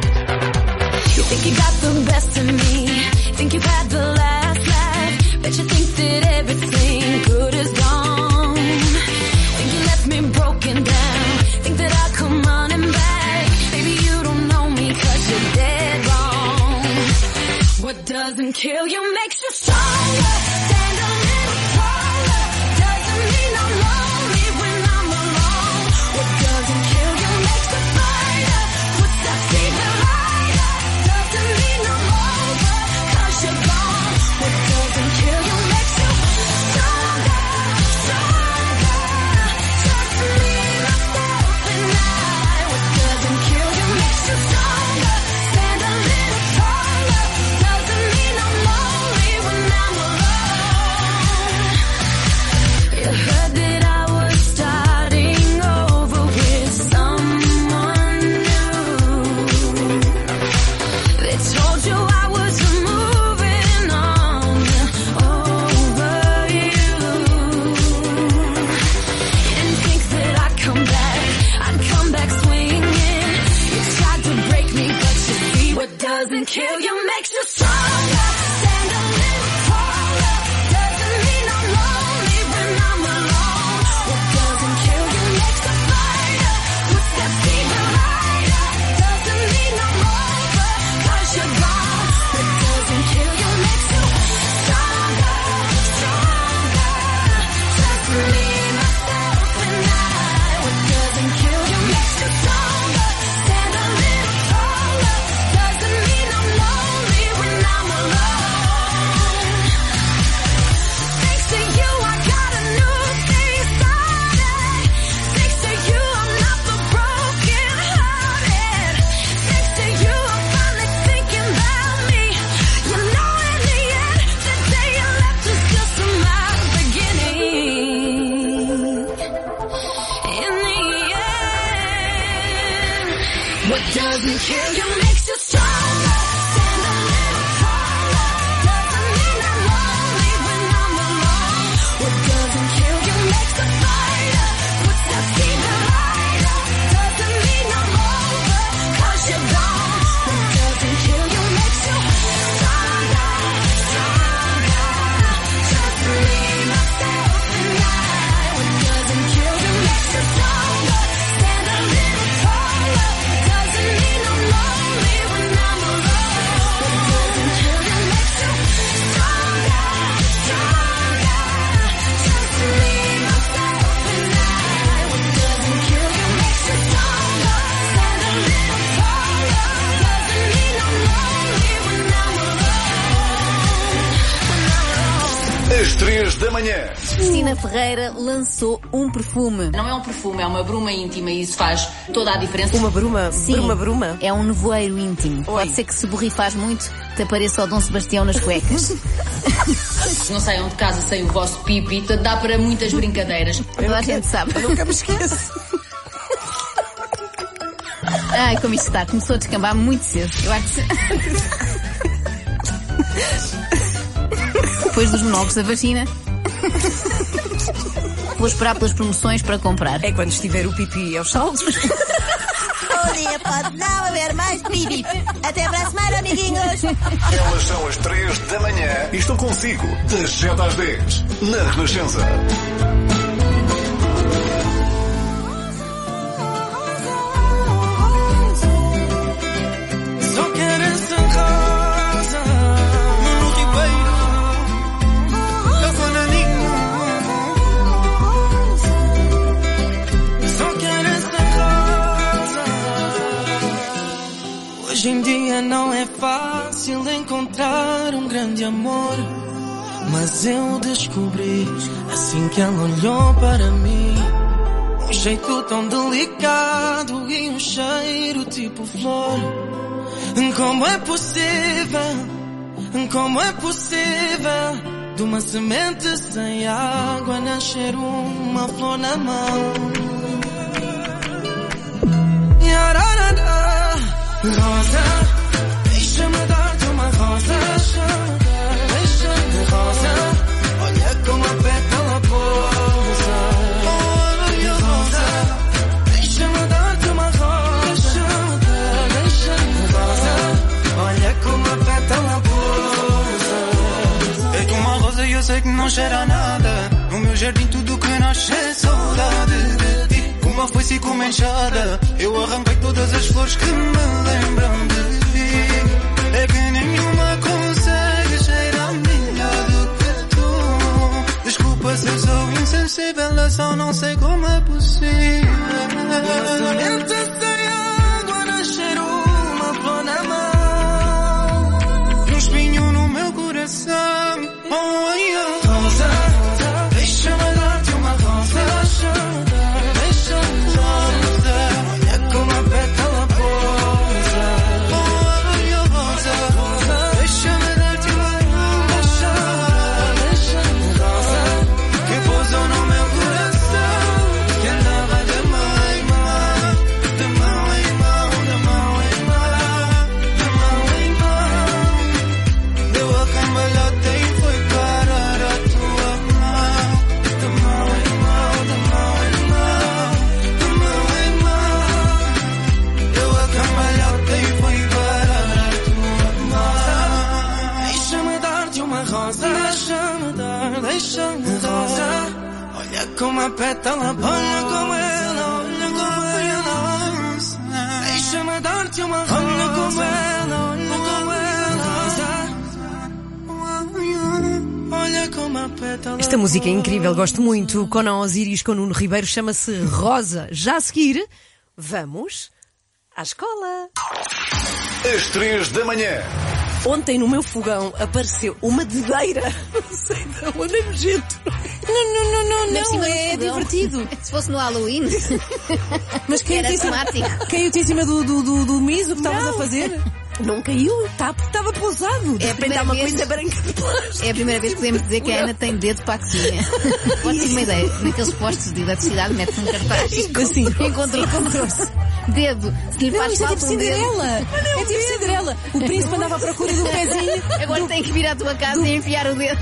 You think you got the best of me, think you've had the last laugh, bet you think that everything good is gone. Think you left me broken down, think that I'll come running back. Baby, you don't know me 'cause you're dead wrong. What doesn't kill you makes you stronger. Stand a little taller. Doesn't mean I'm lonely when I'm alone. What doesn't kill you makes you brighter. Footsteps even lighter. Doesn't mean I'm over 'cause you're gone. What doesn't kill you makes you stronger, stronger. Trust me, myself and I. What doesn't kill you makes you stronger. Stand a little taller. Doesn't mean I'm lonely when I'm alone. You heard that I was starting over with someone new. They told you I was moving on over you. You didn't think that I'd come back swinging. You tried to break me, but you see what doesn't kill you makes you stronger. Stand a little taller. Doesn't mean I'm lonely when I'm alone. What doesn't kill you makes you brighter. Footsteps even lighter. Doesn't mean I'm over 'cause you're gone. What doesn't kill you makes you stronger, stronger. Trust me, myself and I. What doesn't kill you makes you stronger. Stand a little taller. Doesn't mean I'm lonely when I'm alone. Thanks to you, I got a new thing started. Thanks to you, I'm not the broken hearted. Thanks to you, I'm finally thinking about me. You know, in the end, the day you left was just my beginning. In the end, what doesn't kill you makes you stronger. Stand a little taller. Doesn't mean I'm lonely when I'm alone. What doesn't kill you makes you brighter. Footsteps even lighter. Doesn't mean I'm over 'cause you're gone. What doesn't kill you makes you stronger, stronger. Trust me, myself and I. What doesn't kill you makes you stronger. Stand a little taller. Doesn't mean I'm lonely when I'm alone. What doesn't kill you makes you stronger, stronger. Trust me, myself and I. What doesn't kill you makes you stronger. Stand a little taller. Doesn't mean I'm lonely when I'm alone. Às 3 da manhã. Cristina Ferreira lançou um perfume. Não é um perfume, é uma bruma íntima e isso faz toda a diferença. Uma bruma? Sim, Bruma? é um nevoeiro íntimo. Pode ser que se borrifas muito, te apareça o Dom Sebastião nas cuecas. Não saiam de casa sem o vosso pipi, portanto dá para muitas brincadeiras. Toda a gente sabe. Eu nunca me esqueço. Ai, como isto está. Começou a descambar muito cedo. Eu acho que... Depois dos monólogos da vagina. Vou esperar pelas promoções para comprar. É quando estiver o pipi aos saldos. O dia pode não haver mais pipi. Até para a semana, amiguinhos. Elas são as 3 da manhã e estou consigo das 7 às 10 na Renascença. é fácil encontrar um grande amor, mas eu descobri assim que ela olhou para mim. Um jeito tão delicado e um cheiro tipo flor. Como é possível de uma semente sem água nascer uma flor na mão? Rosa, deixa-me dar-te uma rosa. Deixa-me rosa, olha como a pétala pousa. Rosa, deixa-me dar-te uma rosa. Deixa-me rosa, olha como a pétala pousa. É que uma rosa e eu sei que não cheira a nada. No meu jardim tudo que nasce é saudade. Uma foice e com uma enxada eu arranquei todas as flores que me lembram de ti. É que nenhuma consegue cheirar melhor do que tu. Desculpa se eu sou insensível, eu só não sei como é possível. Uma semente sem água nascer uma flor na mão. Um espinho no meu coração. Rosa, deixa-me dar-te uma rosa. Como a pétala, olha como ela, olha como ela. Deixa-me dar-te uma rosa. Olha como ela, olha como a pétala. Esta música é incrível, gosto muito. Conan Osiris com Nuno Ribeiro, chama-se Rosa. Já a seguir, vamos à escola. Às 3 da manhã. Ontem no meu fogão apareceu uma dedeira. Não sei de onde é nojento. Não, é divertido. Se fosse no Halloween. Mas caiu-te em cima do miso que estavas a fazer? Não caiu, estava pousado. É a primeira uma coisa branca de plástico. É a primeira vez que podemos dizer que a Ana tem dedo para a cozinha. Pode ser uma ideia. Naqueles postos de eletricidade mete-se um cartaz. Assim. Encontrou-se. Dedo. Se lhe faz falta um dedo. É tipo Cinderela. O príncipe andava à procura do pezinho. Agora tem que vir à tua casa e enfiar o dedo.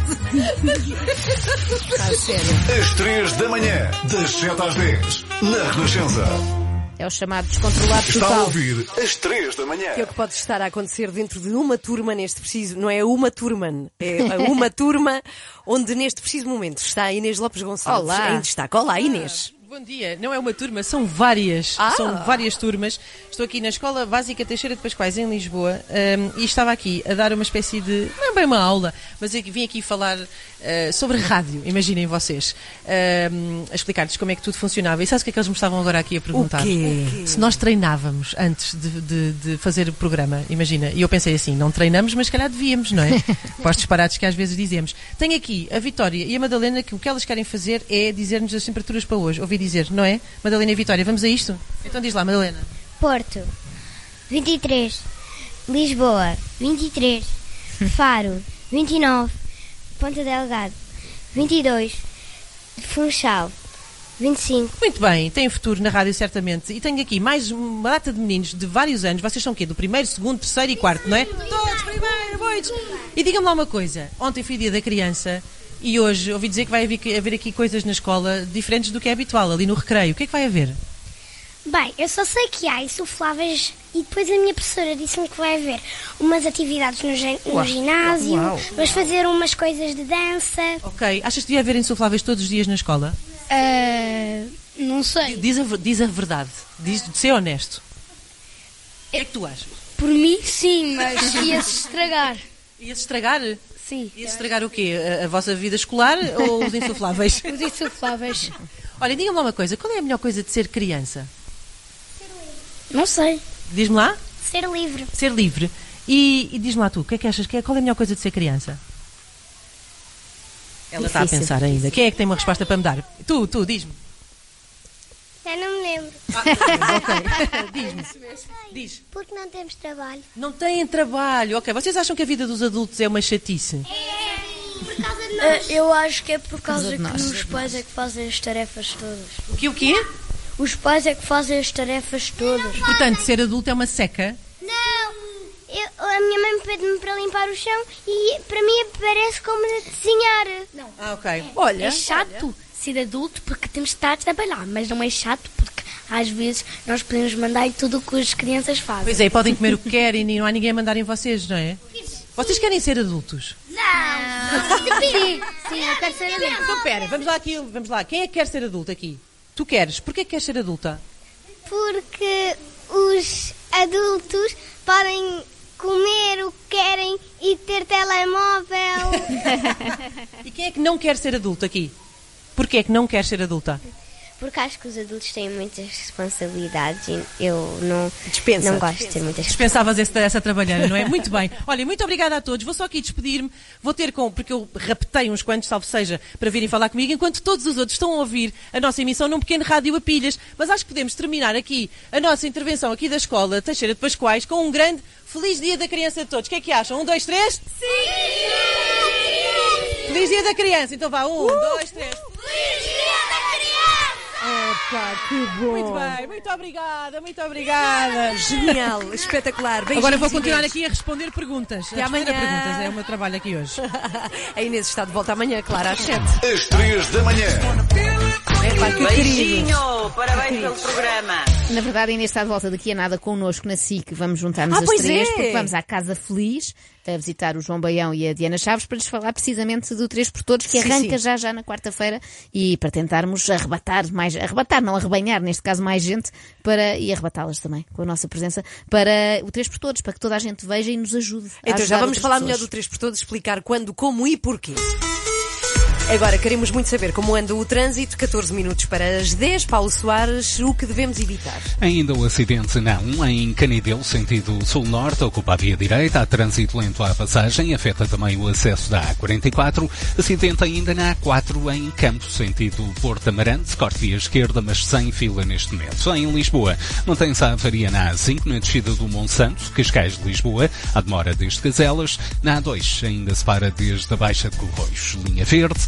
Sério. Às 3 da manhã, das 7 às 10, na Renascença. É o chamado descontrolado Está total. a ouvir às 3 da manhã. Que é o que pode estar a acontecer dentro de uma turma neste preciso... Não é uma turma, é uma turma onde neste preciso momento está a Inês Lopes Gonçalves. Olá. Em destaque. Olá, Inês. Bom dia, não é uma turma, são várias. São várias turmas. Estou aqui na Escola Básica Teixeira de Pascoais, em Lisboa, e estava aqui a dar uma espécie de, não é bem uma aula, mas vim aqui falar sobre rádio, imaginem vocês, a explicar-lhes como é que tudo funcionava. E sabes o que é que eles me estavam agora aqui a perguntar? O quê? Se nós treinávamos antes de fazer o programa, imagina. E eu pensei assim, não treinamos, mas se calhar devíamos, não é? Para os disparates que às vezes dizemos. Tenho aqui a Vitória e a Madalena, que o que elas querem fazer é dizer-nos as temperaturas para hoje. Ouvi dizer, não é? Madalena e Vitória, vamos a isto? Então diz lá, Madalena. Porto, 23. Lisboa, 23. Faro, 29. Ponta Delgado, 22. Funchal, 25. Muito bem, tem futuro na rádio certamente. E tenho aqui mais uma data de meninos de vários anos. Vocês são o quê? Do primeiro, segundo, terceiro e quarto, não é? Todos, primeiro, boitos. E digam-me lá uma coisa. Ontem foi dia da criança e hoje ouvi dizer que vai haver aqui coisas na escola diferentes do que é habitual, ali no recreio. O que é que vai haver? Bem, eu só sei que há insufláveis e depois a minha professora disse-me que vai haver umas atividades no ginásio, vamos fazer umas coisas de dança. Ok, achas que devia haver insufláveis todos os dias na escola? Não sei. Diz a verdade, ser honesto. O que é que tu achas? Por mim, sim, mas ia-se estragar. Ia-se estragar? Sim. Ia-se estragar o quê? A vossa vida escolar ou os insufláveis? Os insufláveis. Olha, diga-me lá uma coisa, qual é a melhor coisa de ser criança? Não sei. Diz-me lá. Ser livre. Ser livre. E diz-me lá tu, o que é que achas? Qual é a melhor coisa de ser criança? Ela está a pensar ainda. Quem é que tem uma resposta para me dar? Tu, diz-me. Já não me lembro. Ok, diz-me. Diz. Porque não temos trabalho. Não têm trabalho. Ok, vocês acham que a vida dos adultos é uma chatice? Por causa de nós. Eu acho que é por causa que os pais é que fazem as tarefas todas. O quê? Os pais é que fazem as tarefas todas. Portanto, ser adulto é uma seca? Não. A minha mãe pede-me para limpar o chão e para mim parece como desenhar. Não. Ah, ok. Olha. É chato ser adulto porque temos de estar a trabalhar, mas não é chato porque às vezes nós podemos mandar tudo o que as crianças fazem. Pois é, podem comer o que querem e não há ninguém a mandar em vocês, não é? Vocês querem ser adultos? Não. Sim, eu quero ser adulto. Então, pera, vamos lá. Quem é que quer ser adulto aqui? Tu queres? Porquê que queres ser adulta? Porque os adultos podem comer o que querem e ter telemóvel. E quem é que não quer ser adulto aqui? Porquê é que não quer ser adulta? Porque acho que os adultos têm muitas responsabilidades e eu não gosto de ter muitas responsabilidades. Dispensavas essa trabalhadora, não é? Muito bem. Olha, muito obrigada a todos. Vou só aqui despedir-me. Vou ter porque eu raptei uns quantos, salvo seja, para virem falar comigo, enquanto todos os outros estão a ouvir a nossa emissão num pequeno rádio a pilhas. Mas acho que podemos terminar aqui a nossa intervenção aqui da Escola Teixeira de Pascoais com um grande Feliz Dia da Criança a todos. O que é que acham? 1, 2, 3? Sim! Feliz Dia da Criança. Então vá, 1, 2, 3. Feliz Dia da Criança! Opa, que bom! Muito bem, muito obrigada. Genial, espetacular. Beijinhos. Agora vou continuar aqui a responder perguntas. Até amanhã. Perguntas, é o meu trabalho aqui hoje. A Inês está de volta amanhã, claro, às 7. Às 3 da manhã. Beijinho, parabéns pelo programa. Na verdade, a Inês está de volta daqui a nada connosco na SIC. Vamos juntar-nos pois as três, é. porque vamos à Casa Feliz a visitar o João Baião e a Diana Chaves para lhes falar precisamente do 3 por Todos, que arranca já na quarta-feira, e para tentarmos arrebanhar, neste caso, mais gente e arrebatá-las também, com a nossa presença, para o 3 por Todos, para que toda a gente veja e nos ajude. Então já vamos falar melhor do 3 por Todos, explicar quando, como e porquê. Agora, queremos muito saber como anda o trânsito. 14 minutos para as 10. Paulo Soares, o que devemos evitar? Ainda o acidente em Canidelo, sentido sul-norte, ocupa a via direita. Há trânsito lento à passagem, afeta também o acesso da A44. Acidente ainda na A4 em Campos, sentido Porto Amarante, corte via esquerda, mas sem fila neste momento. Em Lisboa, mantém-se a avaria na A5, na descida do Monsanto, Cascais de Lisboa, a demora desde Caselas. Na A2, ainda se para desde a Baixa de Corroios. Linha Verde,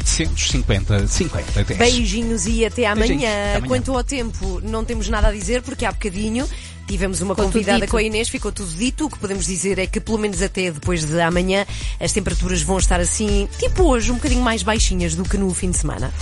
850-50-10. Beijinhos e até amanhã. Até amanhã. Quanto ao tempo, não temos nada a dizer, porque há bocadinho tivemos uma convidada com a Inês, ficou tudo dito. O que podemos dizer é que, pelo menos até depois de amanhã, as temperaturas vão estar assim, tipo hoje, um bocadinho mais baixinhas do que no fim de semana.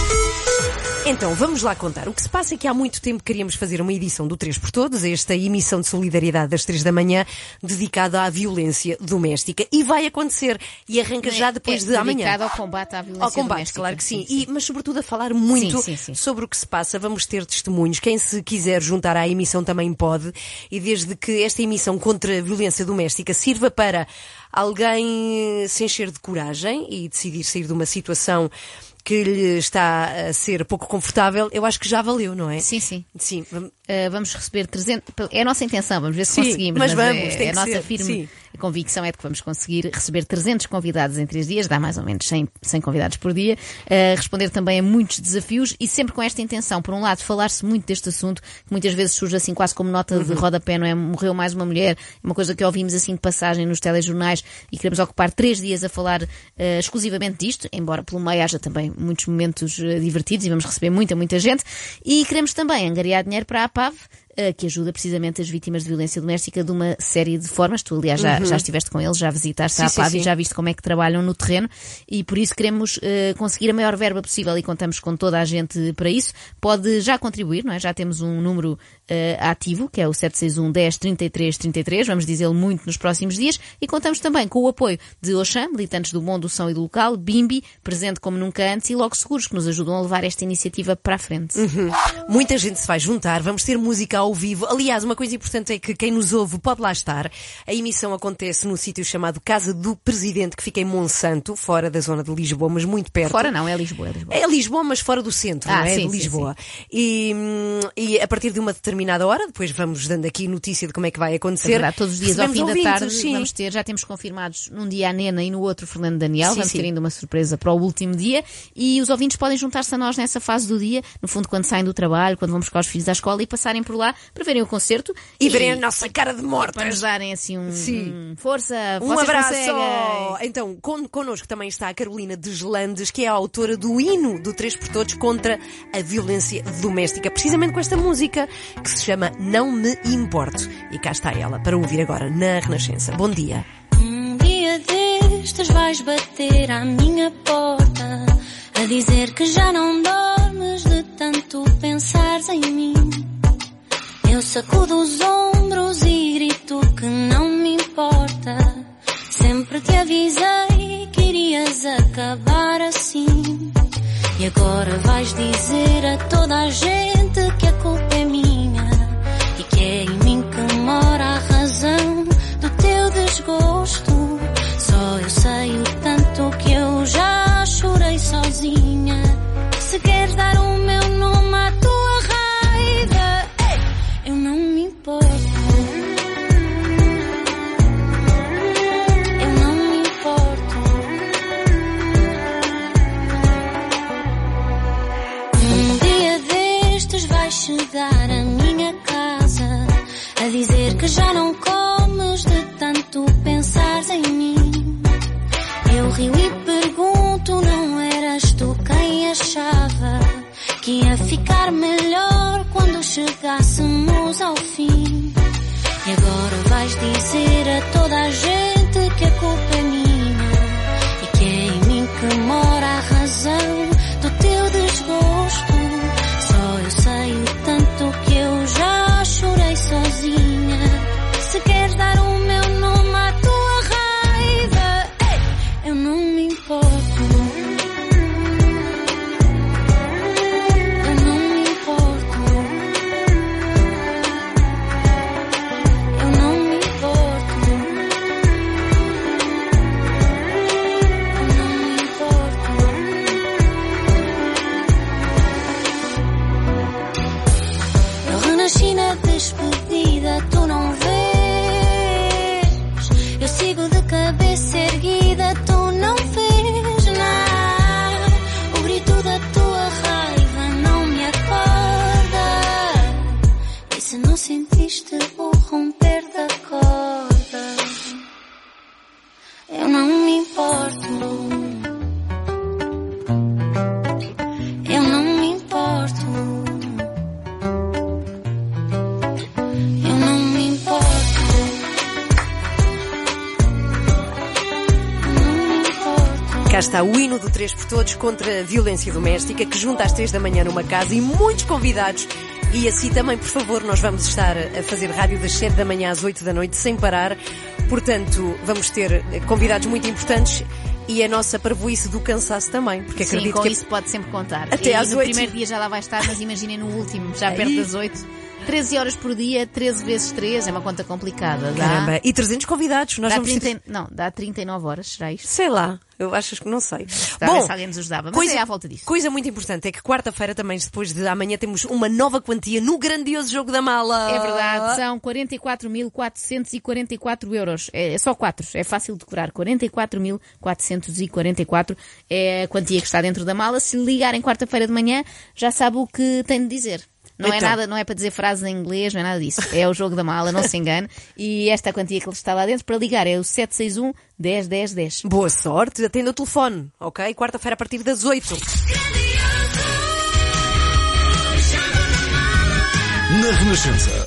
Então, vamos lá contar. O que se passa é que há muito tempo queríamos fazer uma edição do 3 por Todos, esta emissão de solidariedade das 3 da manhã, dedicada à violência doméstica. E vai acontecer. E arranca já depois de amanhã. Dedicada ao combate à violência doméstica. Ao combate, claro que sim. Mas sobretudo a falar muito sobre o que se passa. Vamos ter testemunhos. Quem se quiser juntar à emissão também pode. E desde que esta emissão contra a violência doméstica sirva para alguém se encher de coragem e decidir sair de uma situação que lhe está a ser pouco confortável, eu acho que já valeu, não é? Sim. Vamos receber 300... É a nossa intenção, vamos ver se conseguimos. Mas vamos, é a nossa firme convicção é de que vamos conseguir receber 300 convidados em 3 dias, dá mais ou menos 100 convidados por dia, responder também a muitos desafios e sempre com esta intenção. Por um lado, falar-se muito deste assunto, que muitas vezes surge assim quase como nota de rodapé, não é? Morreu mais uma mulher, uma coisa que ouvimos assim de passagem nos telejornais, e queremos ocupar 3 dias a falar exclusivamente disto, embora pelo meio haja também muitos momentos divertidos e vamos receber muita gente. E queremos também angariar dinheiro para a APAV, que ajuda precisamente as vítimas de violência doméstica de uma série de formas. Tu, aliás, já estiveste com eles, já visitaste a APAV e já viste como é que trabalham no terreno, e por isso queremos conseguir a maior verba possível e contamos com toda a gente para isso. Pode já contribuir, não é? Já temos um número ativo, que é o 761 10 33 33, vamos dizê-lo muito nos próximos dias, e contamos também com o apoio de Oxam, militantes do bom, do são e do local, Bimbi, presente como nunca antes, e Logo Seguros, que nos ajudam a levar esta iniciativa para a frente. Muita gente se vai juntar, vamos ter música ao vivo. Aliás, uma coisa importante é que quem nos ouve pode lá estar. A emissão acontece num sítio chamado Casa do Presidente, que fica em Monsanto, fora da zona de Lisboa, mas muito perto. Fora não, é Lisboa. É Lisboa, mas fora do centro, não é? Sim, de Lisboa. Sim. E a partir de uma determinada hora, depois vamos dando aqui notícia de como é que vai acontecer. É verdade, todos os dias ao fim da tarde sim. vamos ter, já temos confirmados num dia a Nena e no outro o Fernando Daniel, Sim, vamos sim. ter ainda uma surpresa para o último dia e os ouvintes podem juntar-se a nós nessa fase do dia, no fundo quando saem do trabalho, quando vão buscar os filhos à escola e passarem por lá para verem o concerto e verem a nossa cara de mortas. Para nos darem assim força, um abraço. Conseguem. Então, connosco também está a Carolina Deslandes, que é a autora do hino do 3 por Todos contra a violência doméstica, precisamente com esta música que se chama Não Me Importo. E cá está ela para ouvir agora na Renascença. Bom dia. Um dia destes vais bater à minha porta a dizer que já não dormes de tanto pensares em mim. Eu sacudo os ombros e grito que não me importa. Sempre te avisei que irias acabar assim. E agora vais dizer a toda a gente que a culpa é minha e que é em mim que mora a razão do teu desgosto. Só eu sei o tanto que eu já chorei sozinha. Se queres dar o meu nome à tua raiva, eu não me importo. Eu não me importo. Um dia destes vais chegar à minha casa a dizer que já não comes de tanto pensares em mim. Eu rio e pergunto, não eras tu quem achava que ia ficar melhor quando chegássemos ao fim? E agora vais dizer a toda a gente que a culpa é minha e que é em mim que mora a razão do teu desgosto. Só eu sei o tanto que eu já chorei sozinha. Se queres dar o meu nome à tua raiva, eu não me importo. Eu não me importo. Eu não me importo. Eu não me importo. Eu renasci na despedida, tu não vês. Eu sigo de cabeça erguida, tu não vês nada. O grito da tua raiva não me acorda. E se não sentiste o romper da corda, eu não me importo. Eu não me importo. Eu não me importo. Cá está o hino do 3 por Todos contra a violência doméstica, que junta às 3 da manhã numa casa e muitos convidados. E assim também, por favor, nós vamos estar a fazer rádio das 7 da manhã às 8 da noite sem parar. Portanto, vamos ter convidados muito importantes e a nossa parvoíce do cansaço também. Porque sim, acredito com que isso pode sempre contar. Até às 8. No primeiro dia já lá vai estar, mas imaginem no último, já perto das 8. 13 horas por dia, 13 vezes 3, é uma conta complicada. Caramba, e 300 convidados. Nós dá vamos 30, não, dá 39 horas, será isto? Sei lá, eu acho que não sei. Bom, se alguém nos ajudava, mas é à volta disso. Coisa muito importante é que quarta-feira também, depois de amanhã, temos uma nova quantia no grandioso Jogo da Mala. É verdade, são 44.444 euros. É só 4, é fácil de decorar. 44.444 é a quantia que está dentro da mala. Se ligarem quarta-feira de manhã, já sabe o que tem de dizer. Não é nada, não é para dizer frases em inglês, não é nada disso. É o Jogo da Mala, não se engane. E esta quantia que ele está lá dentro para ligar é o 761 10 10 10. Boa sorte, atenda o telefone, ok? Quarta-feira a partir das 8. Na Renascença.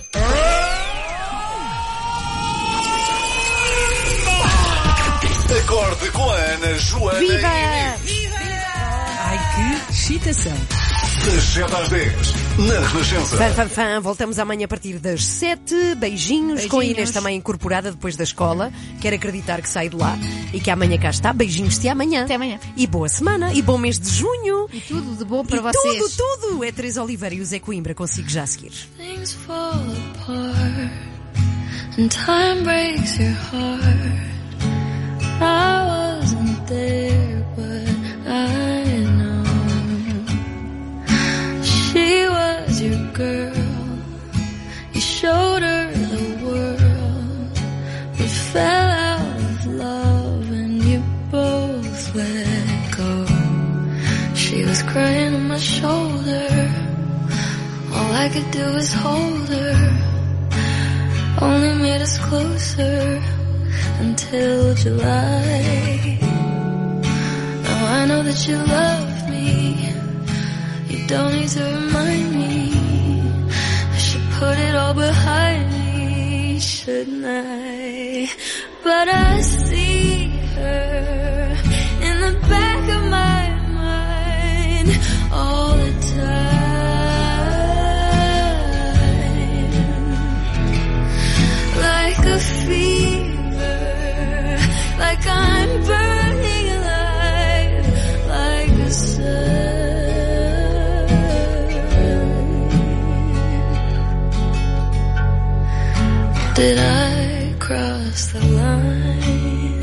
Acorde com a Ana, Joana Viva! e Inês. Ai, que excitação. Das 7 às 10, na Renascença. Voltamos amanhã a partir das 7. Beijinhos, com a Inês também incorporada depois da escola. Quero acreditar que sai de lá e que amanhã cá está. Beijinhos, até amanhã. Até amanhã. E boa semana, e bom mês de junho. E tudo de bom para e vocês. Tudo. É Teresa Oliveira e o Zé Coimbra, consigo já a seguir. Things fall apart and time breaks your heart. I wasn't there, but I know she was your girl. You showed her the world, but fell out of love and you both let go. She was crying on my shoulder. All I could do was hold her. Only made us closer until July. Now I know that you love me. You don't need to remind me. I should put it all behind me, shouldn't I? But I see her in the back of my mind all the time. Like a fever, like I'm burning alive, like a sun. Did I cross the line?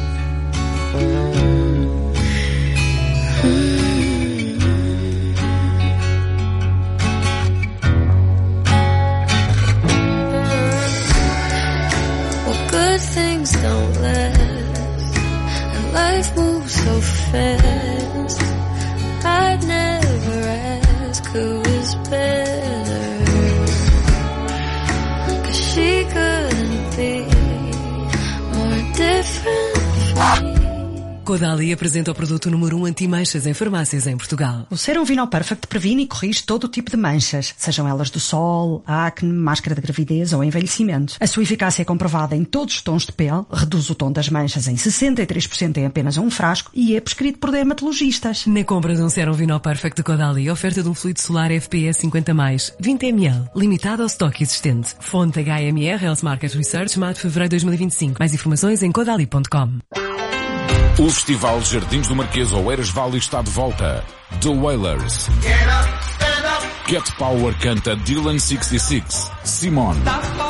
Well, good things don't last, and life moves so fast. I'd never ask who is better, 'cause she couldn't be more different from me. Caudalie apresenta o produto número 1 anti-manchas em farmácias em Portugal. O Serum Vinol Perfect previne e corrige todo o tipo de manchas, sejam elas do sol, acne, máscara de gravidez ou envelhecimento. A sua eficácia é comprovada em todos os tons de pele, reduz o tom das manchas em 63% em apenas um frasco e é prescrito por dermatologistas. Na compra de um Serum Vinol Perfect de Caudalie, oferta de um fluido solar FPS 50+, 20 ml, limitado ao estoque existente. Fonte HMR Health Market Research, maio de fevereiro de 2025. Mais informações em caudalie.com. O Festival Jardins do Marquês Oeiras Valley está de volta. The Wailers. Cat Power canta Dylan 66. Simone.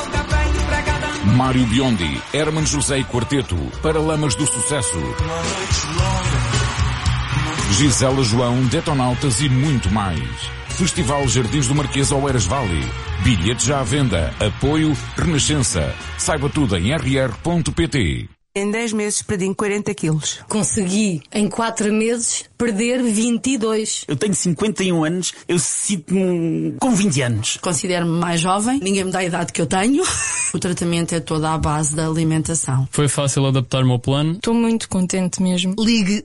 Mário Biondi. Herman José e Quarteto. Paralamas do Sucesso. Gisela João, Detonautas e muito mais. Festival Jardins do Marquês Oeiras Valley. Bilhetes já à venda. Apoio Renascença. Saiba tudo em rr.pt. Em 10 meses perdi 40 quilos. Consegui, em 4 meses, perder 22. Eu tenho 51 anos, eu sinto-me com 20 anos. Considero-me mais jovem, ninguém me dá a idade que eu tenho. O tratamento é todo à base da alimentação. Foi fácil adaptar-me ao plano. Estou muito contente mesmo. Ligue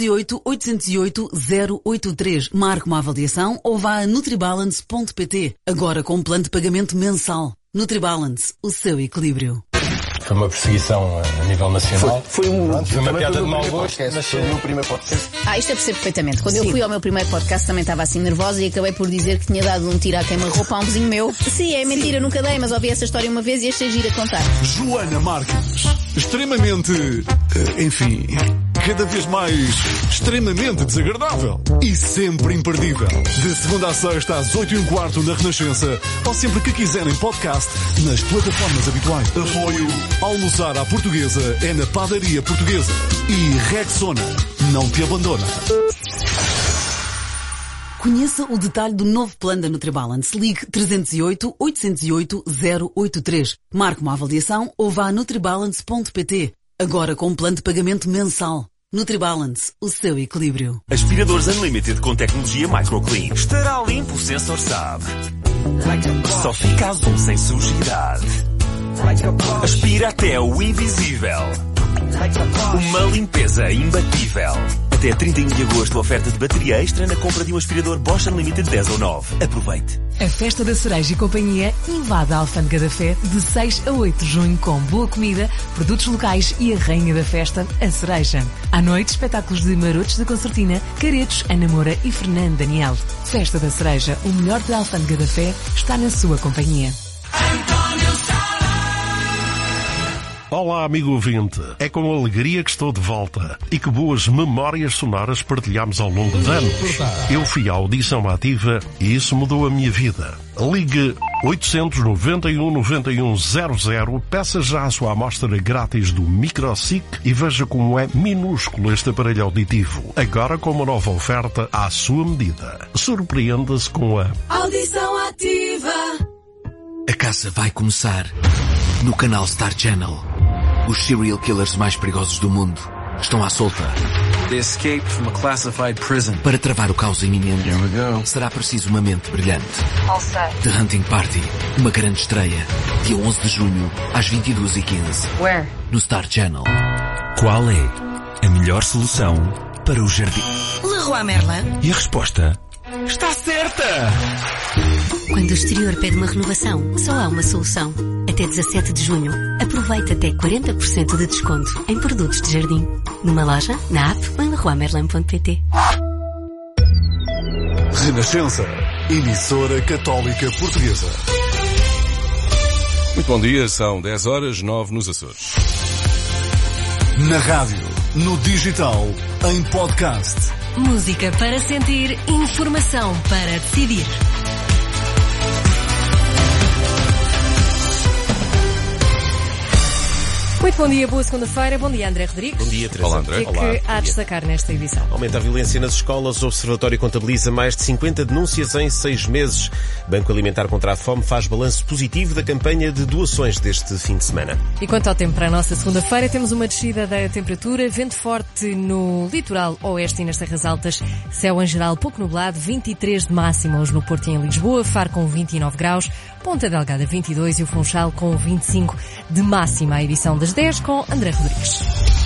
308-808-083. Marque uma avaliação ou vá a nutribalance.pt. Agora com um plano de pagamento mensal. Nutribalance, o seu equilíbrio. Foi uma perseguição a nível nacional. Foi uma piada de mau gosto. Foi o meu primeiro podcast. Isto eu percebo perfeitamente. Quando eu fui ao meu primeiro podcast também estava assim nervosa e acabei por dizer que tinha dado um tiro à queima-roupa a um vizinho meu. Sim, é mentira, nunca dei, mas ouvi essa história uma vez e achei gira contar. Joana Marques. Extremamente... enfim... cada vez mais extremamente desagradável e sempre imperdível. De segunda a sexta às 8h15 na Renascença ou sempre que quiserem podcast nas plataformas habituais. Apoio Almoçar à Portuguesa é na Padaria Portuguesa e Rexona não te abandona. Conheça o detalhe do novo plano da Nutribalance. Ligue 308-808-083. Marque uma avaliação ou vá a nutribalance.pt. Agora com um plano de pagamento mensal. Nutribalance, o seu equilíbrio. Aspiradores Unlimited com tecnologia MicroClean. Estará limpo, o sensor sabe. Só fica azul sem sujidade. Aspira até o invisível. Uma limpeza imbatível. Até 31 de agosto, oferta de bateria extra na compra de um aspirador Bosch Unlimited 10 ou 9. Aproveite. A Festa da Cereja e Companhia invade a Alfândega da Fé de 6 a 8 de junho com boa comida, produtos locais e a rainha da festa, a cereja. À noite, espetáculos de Marotos da Concertina, Caretos, Ana Moura e Fernando Daniel. Festa da Cereja, o melhor da Alfândega da Fé, está na sua companhia. Olá, amigo ouvinte. É com alegria que estou de volta. E que boas memórias sonoras partilhamos ao longo de anos. Eu fui à audição ativa e isso mudou a minha vida. Ligue 891 91 00, peça já a sua amostra grátis do MicroSic e veja como é minúsculo este aparelho auditivo. Agora com uma nova oferta à sua medida. Surpreenda-se com a Audição Ativa. A caça vai começar no canal Star Channel. Os serial killers mais perigosos do mundo estão à solta. They escaped from a classified prison. Para travar o caos iminente, Here we go. será preciso uma mente brilhante. All set. The Hunting Party, uma grande estreia, dia 11 de junho, às 22h15. Where? No Star Channel. Qual é a melhor solução para o jardim? Leroy Merlin. E a resposta está certa! Quando o exterior pede uma renovação, só há uma solução. Até 17 de junho, aproveite até 40% de desconto em produtos de jardim. Numa loja, na app ou em leroymerlin.pt. Renascença, emissora católica portuguesa. Muito bom dia, são 10h09 nos Açores. Na rádio, no digital, em podcast. Música para sentir, informação para decidir. Muito bom dia, boa segunda-feira. Bom dia, André Rodrigues. Bom dia, Teresa. Olá, André. O que é que há a destacar nesta edição? Aumenta a violência nas escolas. O Observatório contabiliza mais de 50 denúncias em 6 meses. Banco Alimentar contra a Fome faz balanço positivo da campanha de doações deste fim de semana. E quanto ao tempo para a nossa segunda-feira, temos uma descida da temperatura, vento forte no litoral oeste e nas terras altas, céu em geral pouco nublado, 23 de máxima hoje no Porto e em Lisboa, Faro com 29 graus, Ponta Delgada 22 e o Funchal com 25 de máxima. A edição das 10 com André Rodrigues.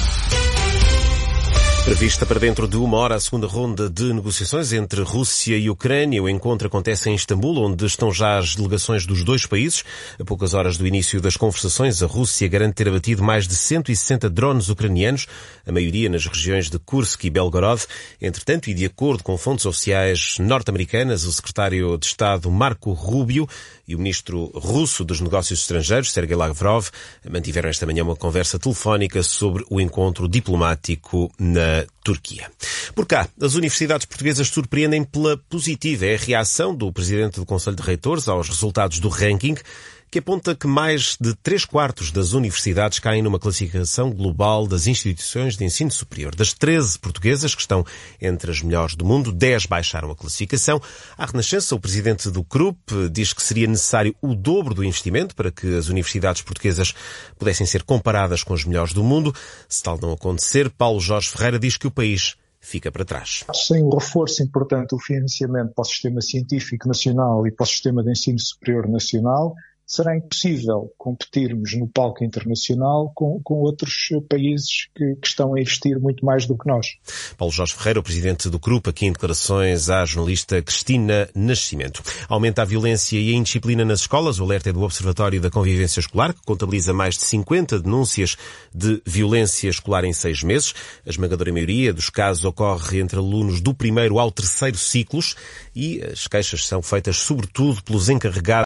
Prevista para dentro de 1 hora a segunda ronda de negociações entre Rússia e Ucrânia. O encontro acontece em Istambul, onde estão já as delegações dos dois países. A poucas horas do início das conversações, a Rússia garante ter abatido mais de 160 drones ucranianos, a maioria nas regiões de Kursk e Belgorod. Entretanto, e de acordo com fontes oficiais norte-americanas, o secretário de Estado Marco Rubio e o ministro russo dos Negócios Estrangeiros, Sergei Lavrov, mantiveram esta manhã uma conversa telefónica sobre o encontro diplomático na Turquia. Por cá, as universidades portuguesas surpreendem pela positiva. É a reação do presidente do Conselho de Reitores aos resultados do ranking, que aponta que mais de 3/4 das universidades caem numa classificação global das instituições de ensino superior. Das 13 portuguesas, que estão entre as melhores do mundo, 10 baixaram a classificação. À Renascença, o presidente do CRUP diz que seria necessário o dobro do investimento para que as universidades portuguesas pudessem ser comparadas com as melhores do mundo. Se tal não acontecer, Paulo Jorge Ferreira diz que o país fica para trás. Sem um reforço importante do financiamento para o sistema científico nacional e para o sistema de ensino superior nacional, será impossível competirmos no palco internacional com outros países que estão a investir muito mais do que nós. Paulo Jorge Ferreira, o presidente do CRUP, aqui em declarações à jornalista Cristina Nascimento. Aumenta a violência e a indisciplina nas escolas. O alerta é do Observatório da Convivência Escolar, que contabiliza mais de 50 denúncias de violência escolar em 6 meses. A esmagadora maioria dos casos ocorre entre alunos do primeiro ao terceiro ciclos e as queixas são feitas sobretudo pelos encarregados